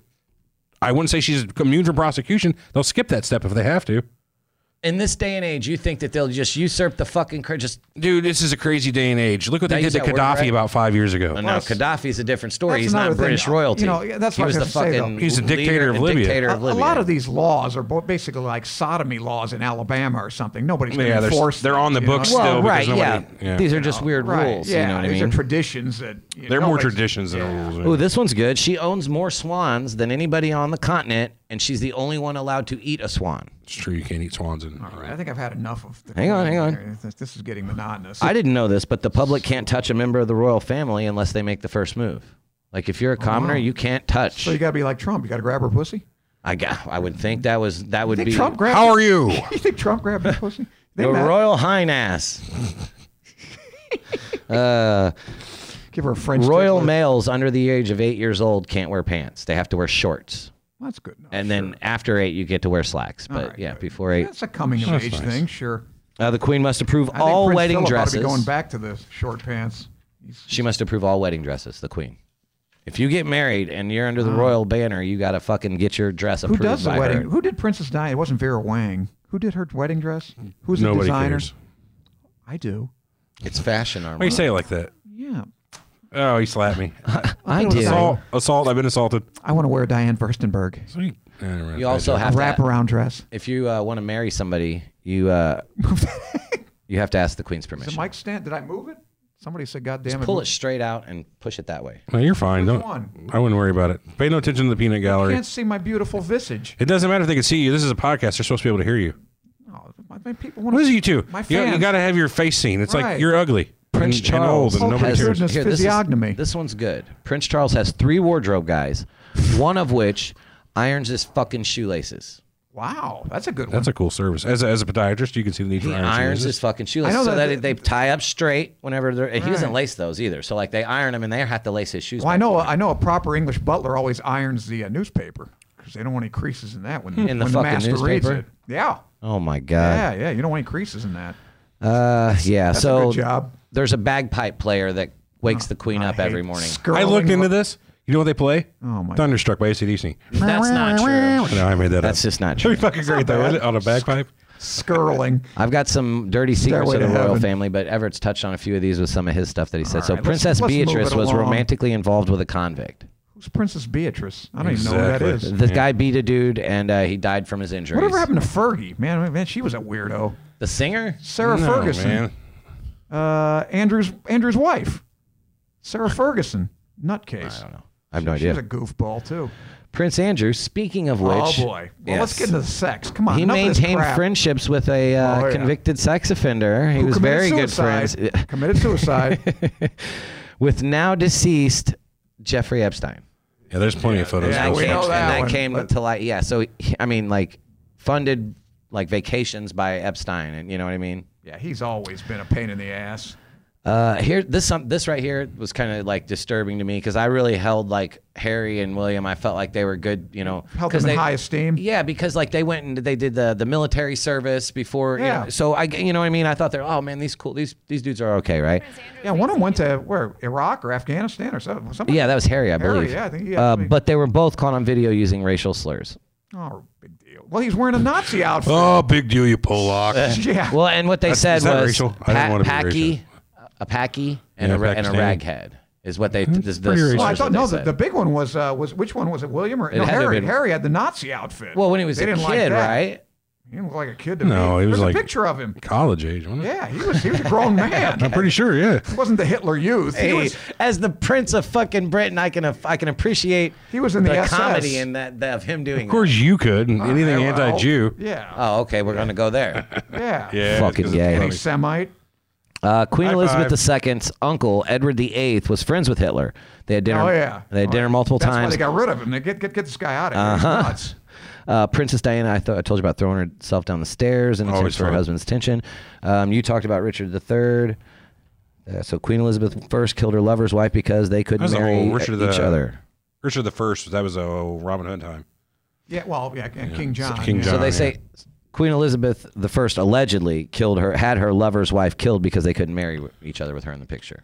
I wouldn't say she's immune from prosecution. They'll skip that step if they have to. In this day and age, you think that they'll just usurp the fucking just Dude, this is a crazy day and age. Look what Did I they did use to that word Gaddafi right? about 5 years ago. no, that's- Gaddafi's a different story. that's He's not another thing. British royalty. That's he what was I the was gonna say, fucking though. He's the dictator leader of and Libya. Dictator A of Libya. lot of these laws are basically like sodomy laws in Alabama or something. Nobody's going to Yeah, enforce. they're on the you know? books well, still because right, nobody. yeah. These are just weird Right, rules. Yeah, You know what I these mean? are traditions that. They're more nobody's- traditions than rules. Ooh, this one's good. She owns more swans than anybody on the continent, and she's the only one allowed to eat a swan. It's true. You can't eat swans. In, All right, I think I've had enough of. Hang on. This is getting monotonous. I didn't know this, but the public can't touch a member of the royal family unless they make the first move. Like if you're a commoner, you can't touch. So you got to be like Trump. You got to grab her pussy. I would think that would Think be Trump grabbed? How are you? You think Trump grabbed her pussy? They the met. royal hind-ass. Give her a French. Royal tickler. males under the age of 8 years old can't wear pants. They have to wear shorts. Well, that's good enough. And then after 8, you get to wear slacks. But All right, yeah, good. before 8. That's a coming of age nice. thing, sure. The queen must approve I think all Prince wedding Philip ought to dresses. be going back to the short pants. She must approve all wedding dresses, the queen. If you get married and you're under the royal banner, you got to fucking get your dress Who approved does the by wedding? her. Who did Princess Diana? It wasn't Vera Wang. Who did her wedding dress? Who's the Nobody designer? cares. I do. It's fashion, Why you Armand. say it like that? Yeah. Oh, he slapped me. I did. Assault. I've been assaulted. I want to wear Diane Furstenberg. Sweet. You also have to Wraparound dress. If you want to marry somebody, you you have to ask the Queen's Is permission. the mic stand? Did I move it? Somebody said, "God damn Just it!" pull it straight out and push it that way. No, you're fine. Which Don't. one? I wouldn't worry about it. Pay no attention to the peanut You gallery. can't see my beautiful visage. It doesn't matter if they can see you. This is a podcast. They're supposed to be able to hear you. Oh, my people want What is it, you two? My You fans. got to have your face seen. It's like Right. you're ugly. Prince and Charles old and nobody has- cares. Goodness, this is- physiognomy. This one's good. Prince Charles has 3 wardrobe guys, one of which irons his fucking shoelaces. Wow, that's a good one. That's a cool service. As a podiatrist, you can see the need for He iron irons shoelaces. his fucking shoelaces I know so that that they tie up straight whenever they're. And he doesn't Right. lace those either. So like they iron them and they have to lace his shoes. Well, I back know. together. I know a proper English butler always irons the newspaper because they don't want any creases in that when, In the when fucking master reads newspaper? it. Yeah, Oh my god. yeah. You don't want any creases in that. Yeah. That's so a good job. there's a bagpipe player that wakes the Queen up I every hate morning. skirling I looked into this. You know what they play? Oh, my Thunderstruck by AC/DC. That's not true. No, I made that That's up. just not That'd be true. fucking great though, isn't it? On a bagpipe. Skirling. I've got some dirty secrets Stairway of the to royal heaven. family, but Everett's touched on a few of these with some of his stuff that he said. All So right, Princess let's move Beatrice it was along. romantically involved with a convict. Who's Princess Beatrice? I don't even know who that Exactly. is. The guy beat a dude and he died from his injuries. Whatever happened to Fergie? Man, she was a weirdo. The singer? Sarah No, Ferguson. man. Andrew's wife. Sarah Ferguson. Nutcase. I don't know. I have no She was idea. a goofball too. Prince Andrew, speaking of which. Oh boy. Well, let's Yes. get into the sex. Come on. He enough of this maintained crap. friendships with a Oh, yeah. convicted sex offender. He Who was committed very good suicide. friends Committed suicide. with now deceased Jeffrey Epstein. Yeah, there's plenty of photos. Yeah, of we those know folks. that and that one, came but- to light. Yeah, so I mean, like funded like vacations by Epstein, and you know what I mean. Yeah, he's always been a pain in the ass. This right here was kind of like disturbing to me because I really held like Harry and William. I felt like they were good, you know, Held 'cause them in they- high esteem. Yeah, because like they went and they did the military service before. Yeah. You know, so you know what I mean. I thought they're these dudes are okay, right? Yeah, one of them went to where Iraq or Afghanistan or something. Yeah, that was Harry, I believe. yeah, I think he But they were both caught on video using racial slurs. Oh, big deal. Well, he's wearing a Nazi outfit. Oh, big deal, you Polak. Yeah. Well, and what they That's- said is that was racial? I didn't wanna be a packy, and Yeah, a and a Pakistani. raghead is what they. This, pretty this racist. Well, I is thought what they no. said. The big one was which one was it? William or It no? had to have Harry. been- Harry had the Nazi outfit. well, when he was They a didn't like kid, that. right? He didn't look like a kid to No, me. he was There's like- a picture of him. College age, wasn't it? Yeah, he was a grown man. I'm pretty sure, yeah. He wasn't the Hitler Youth. He Hey, was as the Prince of fucking Britain, I can appreciate He was in the SS. comedy in that of him doing. Of course you could. Anything well, anti-Jew. Yeah. Oh, okay, we're gonna go there. Yeah. Yeah. Fucking it's 'cause it's gay. funny. Anti-Semite. Queen High Elizabeth II's uncle Edward VIII was friends with Hitler. They had dinner. Oh yeah. They had dinner multiple That's why times. they got rid of him. They get this guy out of here. He's nuts. Princess Diana, I told you about throwing herself down the stairs in Always exchange for her fun. husband's attention. You talked about Richard III. So Queen Elizabeth I killed her lover's wife because they couldn't That was the marry whole Richard each other. Richard the First. That was a Robin Hood time. Yeah. Well, yeah. King John. King yeah. John. So they yeah. say Queen Elizabeth I allegedly had her lover's wife killed because they couldn't marry each other with her in the picture.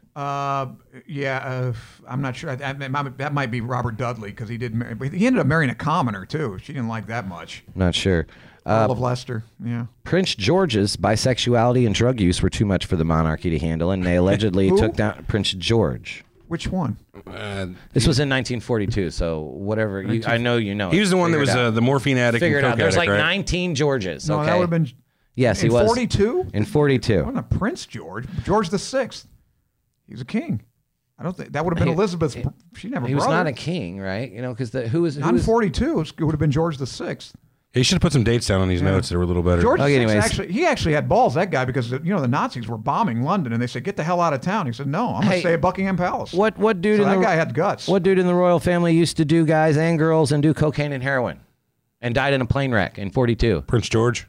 Yeah, I'm not sure. That might be Robert Dudley because he did. But he ended up marrying a commoner too. She didn't like that much. Not sure. Earl of Leicester. Yeah. Prince George's bisexuality and drug use were too much for the monarchy to handle, and they allegedly Who? took down Prince George. Which one? This was in 1942, so whatever. I know you know. He was the one that Figure was it out. the morphine addict. Figure and it out. coke There's addict, like right? 19 Georges. No, okay. that would have been. Yes, he in was 42. in 42. Wasn't a Prince George. George the Sixth. He was a king. I don't think that would have been He- Elizabeth's. She never. He was not a king, right? You know, because who was Not in 42. It would have been George the Sixth. He should have put some dates down on these notes that were a little better. George Okay, the Sixth anyways. he actually had balls. That guy because the Nazis were bombing London and they said get the hell out of town. He said no, I'm going Hey, to stay at Buckingham Palace. What dude So in that the guy had guts. What dude in the royal family used to do guys and girls and do cocaine and heroin, and died in a plane wreck in 42? Prince George?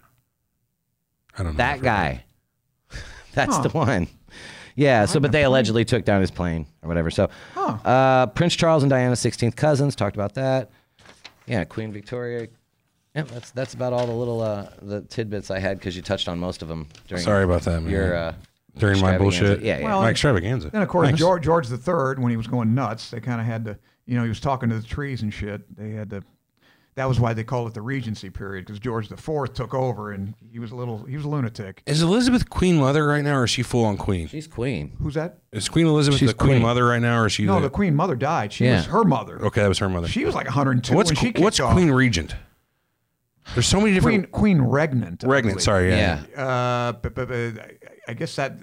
I don't know. That guy. That's Huh. the one. Yeah. So, but they allegedly took down his plane or whatever. So, Prince Charles and Diana's 16th cousins, talked about that. Yeah, Queen Victoria. Yeah, that's about all the little the tidbits I had because you touched on most of them during. Sorry about that, man. Your During my extravaganza. bullshit. Yeah, yeah. Well, My extravaganza. Then of course Thanks. George III, when he was going nuts, they kind of had to, he was talking to the trees and shit. They had to that was why they called it the Regency period, because George IV took over and he was a lunatic. Is Elizabeth Queen Mother right now, or is she full on Queen? She's queen. Who's that? Is Queen Elizabeth She's the Queen queen. Mother right now, or is she? No, the Queen Mother died. She was her mother. Okay, that was her mother. She was like 102 What's when she kicked what's off. Queen Regent? There's so many different. Queen Regnant. I Regnant, believe. sorry, yeah. But I guess that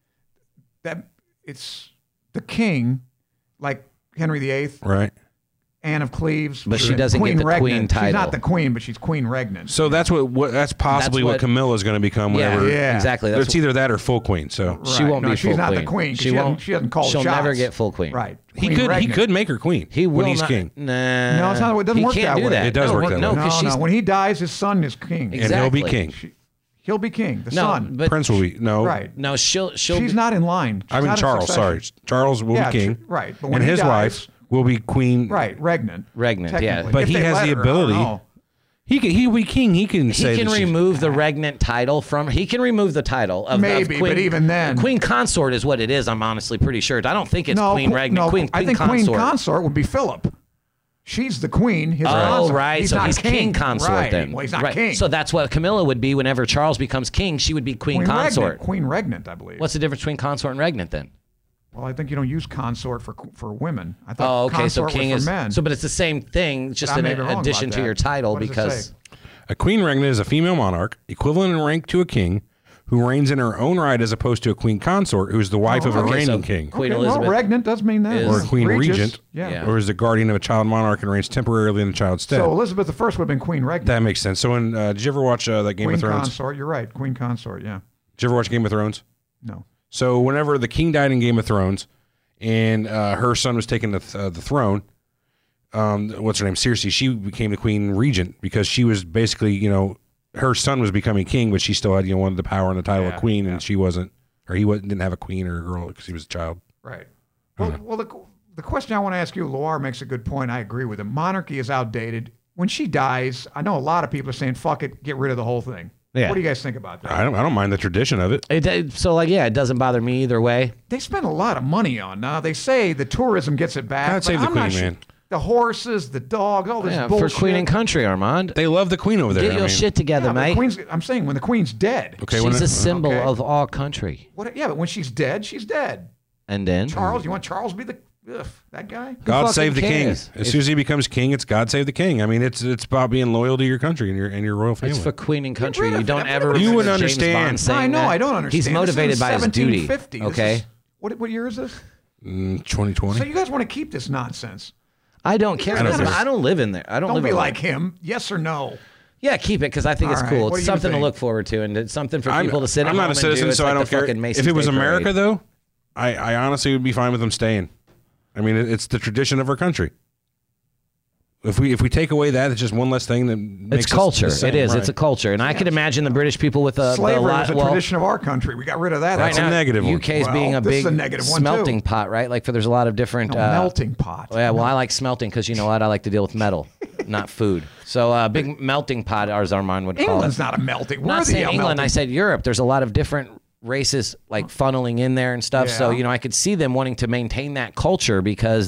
it's the king, like Henry VIII, Right. Anne of Cleves, But she doesn't get the Regnant. queen title. She's not the queen, but she's Queen Regnant. So that's that's possibly That's what what- Camilla's going to become. Yeah, Whenever. Yeah. exactly. That's It's either that or full queen. So She Right. won't No, be she's full not queen. the queen. She She won't. she doesn't call She'll shots. never get full queen. Right. he Queen could Regnant. make her queen. He will when he's not, king, Nah, No, it's not. It doesn't he work can't that do way. that. It does no, work that no, way. No, because she's no. When he dies, his son is king. Exactly. and he'll be king. He'll be king. The no, son. but Prince will be Right. no, she'll. She's not in line. She's I mean not in Charles. succession. Sorry, Charles will Yeah, be king. right. But when and he his dies- wife will be queen. Right. Regnant. Regnant, yeah. technically. But If he they has let the her, I don't ability. know. He will be king. He can say He can that she's- remove the regnant title from. He can remove the title of Maybe, of queen, but even then- queen consort is what it is. I'm honestly pretty sure. I don't think it's No, queen regnant. Queen I think consort. queen consort would be Philip. She's the queen. His Oh, consort. right. So not he's king consort right. then. Well, he's not right. king. So that's what Camilla would be whenever Charles becomes king. She would be queen consort. Regnant. Queen Regnant, I believe. What's the difference between consort and regnant then? Well, I think you don't use consort for women. I thought Oh, okay. So consort king was is for men. so, but it's the same thing, just I in may be wrong addition about to that. your title What does it because. say? A queen regnant is a female monarch, equivalent in rank to a king, who reigns in her own right, as opposed to a queen consort, who is the wife of a okay, reigning so king, Queen Okay, Elizabeth. well, regnant does mean that. is- or a queen Regis, regent, Yeah. or is the guardian of a child monarch and reigns temporarily in the child's stead. So Elizabeth I would have been Queen Regnant. That makes sense. So, when did you ever watch that Game Queen of Thrones? consort. You're right. Queen consort. Yeah. Did you ever watch Game of Thrones? No. So, whenever the king died in Game of Thrones, and her son was taken to the throne, what's her name? Cersei. She became the queen regent because she was basically, her son was becoming king, but she still had, wanted the power and the title of queen, and she wasn't, or he wasn't, didn't have a queen or a girl because he was a child. Right. Well, the question I want to ask you, Loire makes a good point. I agree with him. Monarchy is outdated. When she dies, I know a lot of people are saying, "Fuck it, get rid of the whole thing." Yeah. What do you guys think about that? I don't mind the tradition of it. So it doesn't bother me either way. They spend a lot of money on. Now they say the tourism gets it back. God but save the I'm not queen, sure- man. The horses, the dogs, all this Yeah, bullshit. for queen and country, Armand. They love the queen over there. Get I your mean, shit together, Yeah, but the mate. queen's, I'm saying when the queen's dead. Okay, when She's it- a symbol okay. of all country. What? Yeah, but when she's dead, she's dead. And then Charles, you want Charles to be that guy? God fucking save the cares? king. As soon as he becomes king, it's God save the king. I mean, it's about being loyal to your country and your royal family. it's for queen and country. rid of You don't it. ever. You remember wouldn't James understand. Bond saying I know. that. I don't understand. He's This motivated is by his duty. 1750. This Okay. is- what year is this? 2020. So you guys want to keep this nonsense? I don't care. I don't Listen, care. I don't live in there. I don't Don't live be in like him. Yes or no? Yeah, keep it because I think All it's right. cool. What It's do you something to think? look forward to, and it's something for I'm people to sit. I'm at not home a citizen, and do. It's so I like don't the care. fucking Macy's If it was Day America, Parade. though, I honestly would be fine with them staying. I mean, it's the tradition of our country. If we take away that, it's just one less thing that makes It's culture. us the same, It is. right. It's a culture, and I could imagine the British people with a Slavery lot. was a well, tradition of our country. We got rid of that. right That's a now, negative one. UK is Well, being a this is big a negative one, too. smelting pot, right? Like, there's a lot of different melting pot. Yeah, well, I like smelting because you know what? I like to deal with metal, not food. So, big melting pot, as Armand would call England's it. not a melting. I'm not We're the saying England. melting- I said Europe. There's a lot of different races like funneling in there and stuff. So Yeah. I could see them wanting to maintain that culture because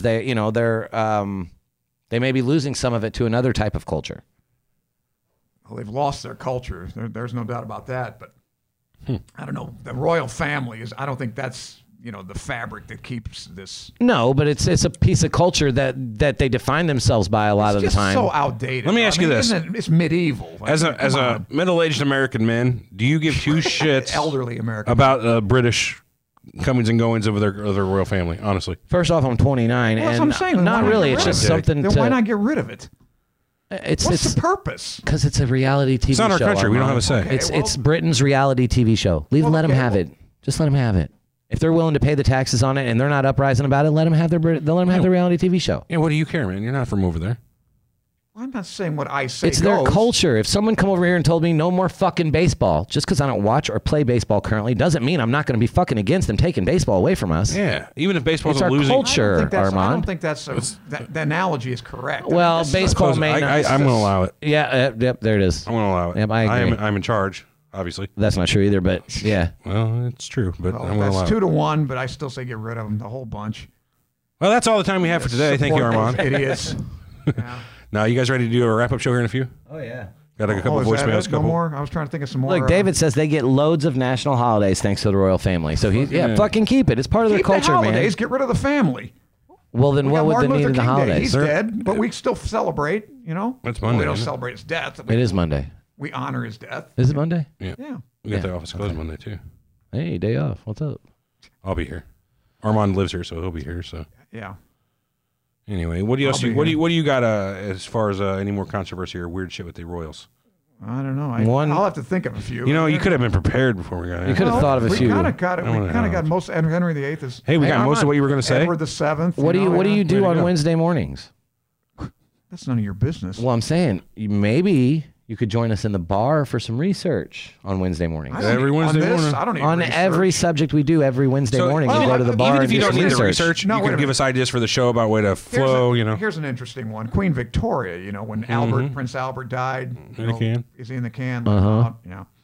they may be losing some of it to another type of culture. Well, they've lost their culture. There's no doubt about that. But I don't know. The royal family is. I don't think that's the fabric that keeps this. No, but it's a piece of culture that they define themselves by a lot of the Just time. so outdated. Let me ask you this. It's medieval. As Come a on. middle-aged American man, do you give two shits elderly American. about British comings and goings of their royal family? Honestly, First off, I'm 29, Well, that's and what I'm saying. Then not why really. get It's rid just of it? something Then to. why not get rid of it? What's What's the purpose? Because it's a reality TV show. not our country. We don't Armand. have a say. Okay, It's Britain's reality TV show. Let them have it. Just let them have it. If they're willing to pay the taxes on it and they're not uprising about it, let them have their reality TV show. yeah. What do you care, man? You're not from over there. I'm not saying what I say. It's their goes. culture. If someone come over here and told me no more fucking baseball, just because I don't watch or play baseball currently, doesn't mean I'm not going to be fucking against them taking baseball away from us. Yeah, even if baseball's It's a our losing. culture. I don't think that's, Armand. I don't think the analogy is correct. Well, I think this is- baseball may not. I'm going to allow it. Yeah, yep, there it is. I'm going to allow it. Yep, I agree. I'm in charge, obviously. That's not true either, but yeah. Well, it's true, but I'm going to allow That's it. 2-1, but I still say get rid of them, the whole bunch. Well, that's all the time we have for today. Thank you, Support those Armand. Idiots. Yeah. Now, you guys ready to do a wrap-up show here in a few? Oh, yeah. Got a couple is that voicemails. it? No more? I was trying to think of some more. Look, David says they get loads of national holidays thanks to the royal family. So fucking keep it. It's part of their keep culture, the holidays, man. get rid of the family. Well, then We what got would the Martin need Luther of the King Day. holidays? He's dead, but we still celebrate, you know? That's Well, Monday, we don't isn't it? celebrate his death. It is Monday. We honor his death. Is it Monday? Yeah. Yeah. We got the office closed Monday, too. Hey, day off. What's up? I'll be here. Armand lives here, so he'll be here. So Yeah. anyway, what do you I'll be here. what do you got as far as any more controversy or weird shit with the Royals? I don't know. I'll have to think of a few. You know, you could have been prepared before we got in. You could have thought of a few. We kind of got it. We wanna kind of know. got most. Henry VIII is. Hey, we got most of what you were going to say. Edward the Seventh. What do you do Way to on go. Wednesday mornings? That's none of your business. Well, I'm saying maybe you could join us in the bar for some research on Wednesday mornings. I don't every need- Wednesday on this, morning. I don't need On research. every subject we do every Wednesday morning, you go to the bar Even and if you do don't some need the research. research, No, you wait can a give minute. us ideas for the show about way to flow. Here's an interesting one. Queen Victoria. You know, when Prince Albert died. In the can. Is he in the can? Uh-huh.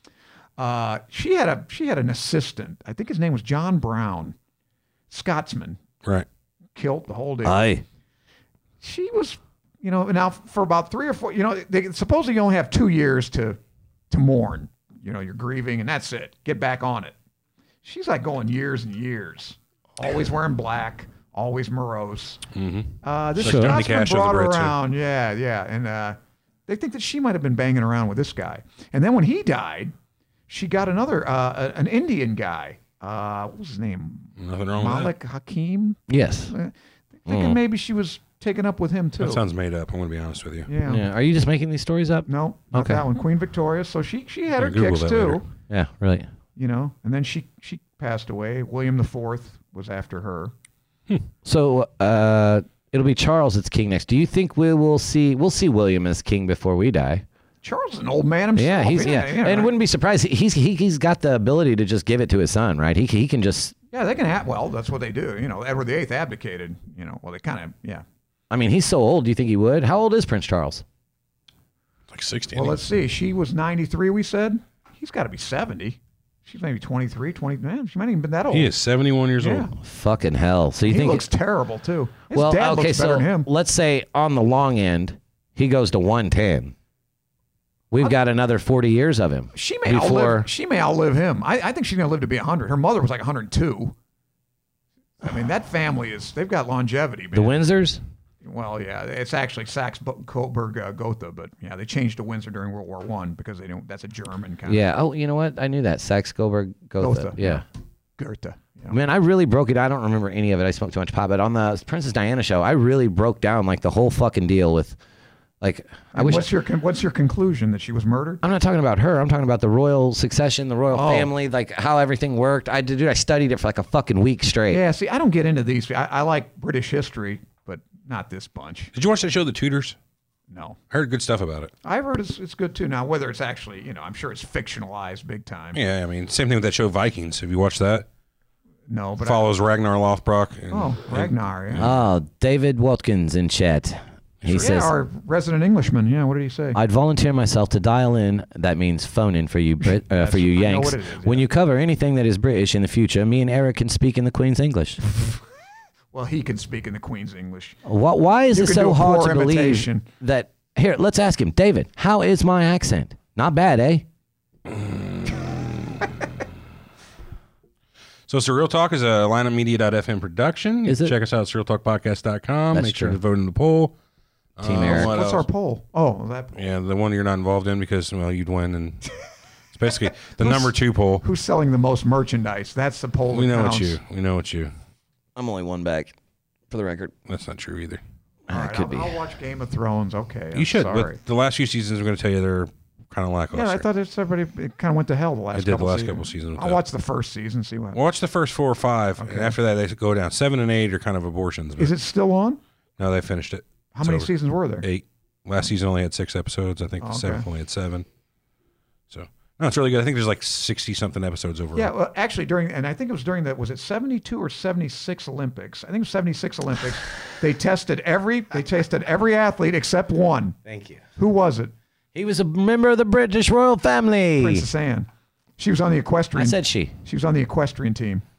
Yeah. She had an assistant. I think his name was John Brown, Scotsman. Right. Kilt, the whole deal. Aye. She was, now for about 3 or 4, they supposedly you only have 2 years to mourn. You're grieving and that's it. Get back on it. She's like going years and years, always wearing black, always morose. Mm-hmm. This Like Johnny Scotsman Cash of the brought her Brits, yeah. around. Yeah. And they think that she might have been banging around with this guy. And then when he died, she got another, an Indian guy. What was his name? Nothing wrong with Malik Hakim. Yes. Thinking maybe she was taken up with him too. that. That sounds made up. I'm going to be honest with you. Yeah. Yeah. Are you just making these stories up? No, not Okay. that one. Queen Victoria. So she had her Google kicks that too. later. Yeah, really. And then she passed away. William IV was after her. So it'll be Charles that's king next. Do you think we'll see William as king before we die? Charles is an old man himself. Yeah, he's yeah. and wouldn't be surprised. He's got the ability to just give it to his son, right? He can just. Yeah, they can have. Well, that's what they do. Edward VIII abdicated. Well, they kind of. Yeah. I mean, he's so old. Do you think he would? How old is Prince Charles? Like 60. Well, let's see. She was 93. We said he's got to be 70. She's maybe 23, 20. Man, she might not even been that old. He is 71 years Yeah. old. Fucking hell! So you He think? looks terrible too. His Well, dad okay. looks better So than him. let's say on the long end, he goes to 110. We've got another 40 years of him. She may before. outlive. She may outlive him. I think she's gonna live to be 100. Her mother was like 102. I mean, that family they've got longevity, man. The Windsors. Well, yeah, it's actually Saxe-Coburg Gotha, but yeah, they changed to Windsor during World War I because they don't. That's a German kind Yeah. Oh, you know what? I knew that. Saxe-Coburg Gotha. Gotha, Yeah. of Goethe. Yeah. Man, I really broke it. I don't remember any of it. I smoked too much pot. But on the Princess Diana show, I really broke down like the whole fucking deal with, like, I And wish. what's your conclusion that she was murdered? I'm not talking about her. I'm talking about the royal succession, the royal family, like how everything worked. I studied it for like a fucking week straight. Yeah, see, I don't get into these. I like British history, but not this bunch. Did you watch that show, The Tudors? No, I heard good stuff about it. I've heard it's good too. Now, whether it's actually, I'm sure it's fictionalized big time. Yeah, I mean, same thing with that show, Vikings. Have you watched that? No, but Follows Ragnar Lothbrok. And, Ragnar. Yeah. Oh, David Watkins in chat. He says, our resident Englishman. Yeah, what did he say? I'd volunteer myself to dial in. That means phone in for you, for you I know Yanks. what it is, When yeah. you cover anything that is British in the future, me and Eric can speak in the Queen's English. Well, he can speak in the Queen's English. Why is You it can so do a hard poor to believe imitation. that? Here, let's ask him. David, how is my accent? Not bad, eh? So Surreal Talk is a lineupmedia.fm production. You Is can it? check us out at surrealtalkpodcast.com. That's Make sure true. to vote in the poll. Team Eric. what What's else? our poll? Oh, that. Yeah, the one you're not involved in because, well, you'd win. And it's basically the number 2 poll. Who's selling the most merchandise? That's the poll. We that know counts. it's you. We know it's you. I'm only one back, for the record. That's not true either. All right, could be. I'll watch Game of Thrones. Okay, You should. Sorry. But the last few seasons, I'm going to tell you, they're kind of lackluster. Yeah, I thought it kind of went to hell the last. It did the couple last seasons. couple seasons with I'll that. watch the first season. See what. Watch the first 4 or 5, and after that, they go down. 7 and 8 are kind of abortions. But Is it still on? no, they finished it. How It's many over. seasons were there? 8. Last season only had 6 episodes. I think the Okay. 7th only had 7. So, no, it's really good. I think there's like 60-something episodes overall. Yeah, well, actually, I think it was during was it 72 or 76 Olympics? I think it was 76 Olympics. They tested every athlete except one. Thank you. Who was it? He was a member of the British royal family. Princess Anne. She was on the equestrian. I said she. She was on the equestrian team.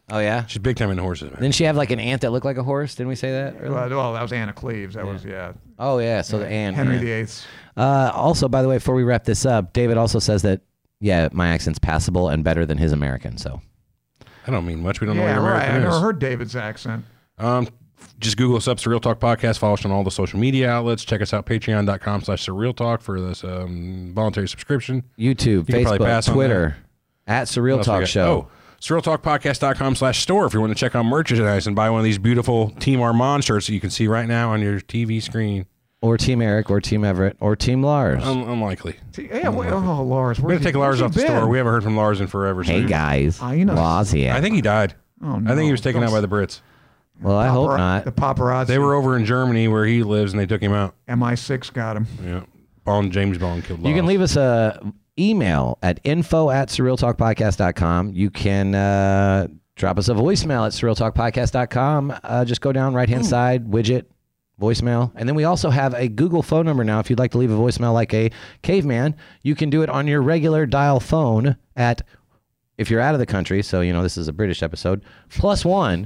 Oh, yeah? She's big time into horses, man. Didn't she have like an aunt that looked like a horse? Didn't we say that earlier? Well, that was Anna Cleves. That was, yeah. Oh, yeah. So the aunt. Henry yeah. VIII. Also, by the way, before we wrap this up, David also says that, yeah, my accent's passable and better than his American. So I don't mean much. We don't know what Yeah, your right. American I is. never heard David's accent. Just Google us up, Surreal Talk Podcast. Follow us on all the social media outlets. Check us out, patreon.com/Surreal Talk for this voluntary subscription. YouTube, You can probably pass Facebook, on Twitter, at What Surreal else we Talk got? Show. Oh, SurrealTalkPodcast.com/store if you want to check out merchandise and buy one of these beautiful Team Armand shirts that you can see right now on your TV screen. Or Team Eric, or Team Everett, or Team Lars. Unlikely. Yeah, Lars. We're going to take Lars off the store. We haven't heard from Lars in forever. Hey, guys. you know. Lars here. I think he died. Oh, no. I think he was taken out by the Brits. Well, I hope not. The paparazzi. They were over in Germany where he lives, and they took him out. MI6 got him. Yeah, James Bond killed. You can leave us a email at info@surrealtalkpodcast.com. You can drop us a voicemail at surrealtalkpodcast.com. Just go down right-hand side, widget, voicemail. And then we also have a Google phone number now. If you'd like to leave a voicemail like a caveman, you can do it on your regular dial phone at, if you're out of the country, so you know this is a British episode, +1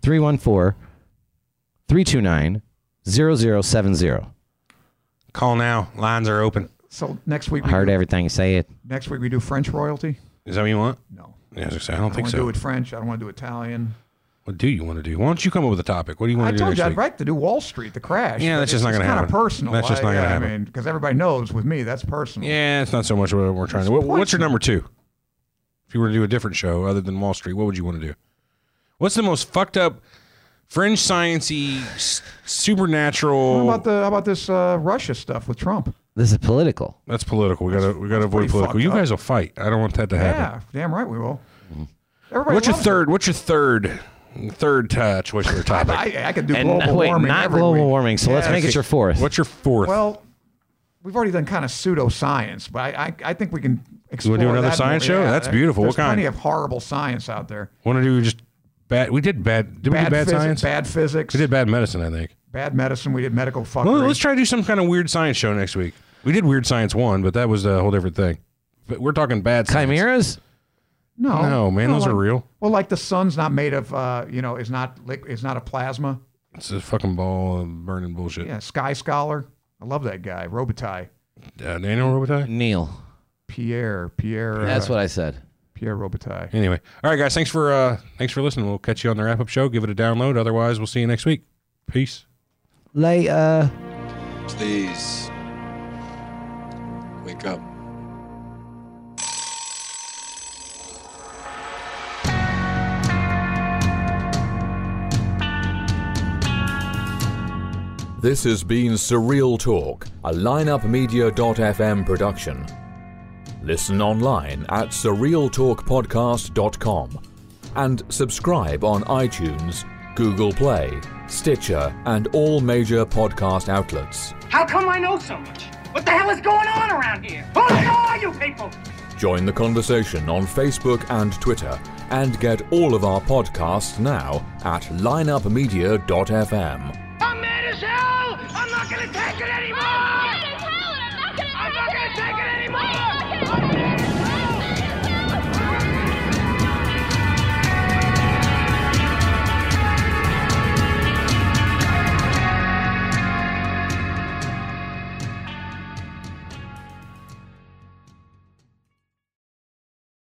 314-329-0070. Call now. Lines are open. So next week, Heard everything you say it. next week we do French royalty. Is that what you want? No. Yeah, I was gonna say, I I don't don't think want to so. do it French. I don't want to do Italian. What do you want to do? Why don't you come up with a topic? What do you want I to do told next you I'd week? like to do Wall Street, the crash. Yeah, but that's just not it's gonna kind happen. of personal. That's just not gonna happen. I mean, because everybody knows with me, that's personal. Yeah, it's not so much what we're trying to do. What's your number 2? If you were to do a different show other than Wall Street, what would you want to do? What's the most fucked up, fringe sciencey, supernatural? How about this Russia stuff with Trump? This is political. That's political. We gotta avoid pretty political. fucked You up. guys will fight. I don't want that to happen. Yeah, damn right we will. Everybody What's your loves third? What's your third choice for a it. topic? I could do And global wait, warming. not every global week. warming. So let's Yeah, make it your fourth. What's your fourth? Well, we've already done kind of pseudoscience, but I think we can explore do another that science more. show? Yeah, That's beautiful. There's What kind? plenty of horrible science out there. want to do just bad? We did bad. Did we do bad physics, science? bad physics, We did bad medicine, I think. bad medicine. We did medical fuckery. Well, let's try to do some kind of weird science show next week. We did Weird Science 1, but that was a whole different thing. But we're talking bad science. Chimeras? No, man, those are real. Well, like the sun's not made of, is not a plasma. It's a fucking ball of burning bullshit. Yeah, Sky Scholar. I love that guy. Robitaille. Daniel Robitaille? Neil. Pierre. That's what I said. Pierre Robitaille. Anyway. All right, guys. Thanks for listening. We'll catch you on the wrap-up show. Give it a download. Otherwise, we'll see you next week. Peace. Later. Please. Wake up. This has been Surreal Talk, a lineupmedia.fm production. Listen online at surrealtalkpodcast.com and subscribe on iTunes, Google Play, Stitcher, and all major podcast outlets. How come I know so much? What the hell is going on around here? Who are you people? Join the conversation on Facebook and Twitter and get all of our podcasts now at lineupmedia.fm. I'm mad as hell! I'm not gonna take it anymore! I'm not gonna take it anymore!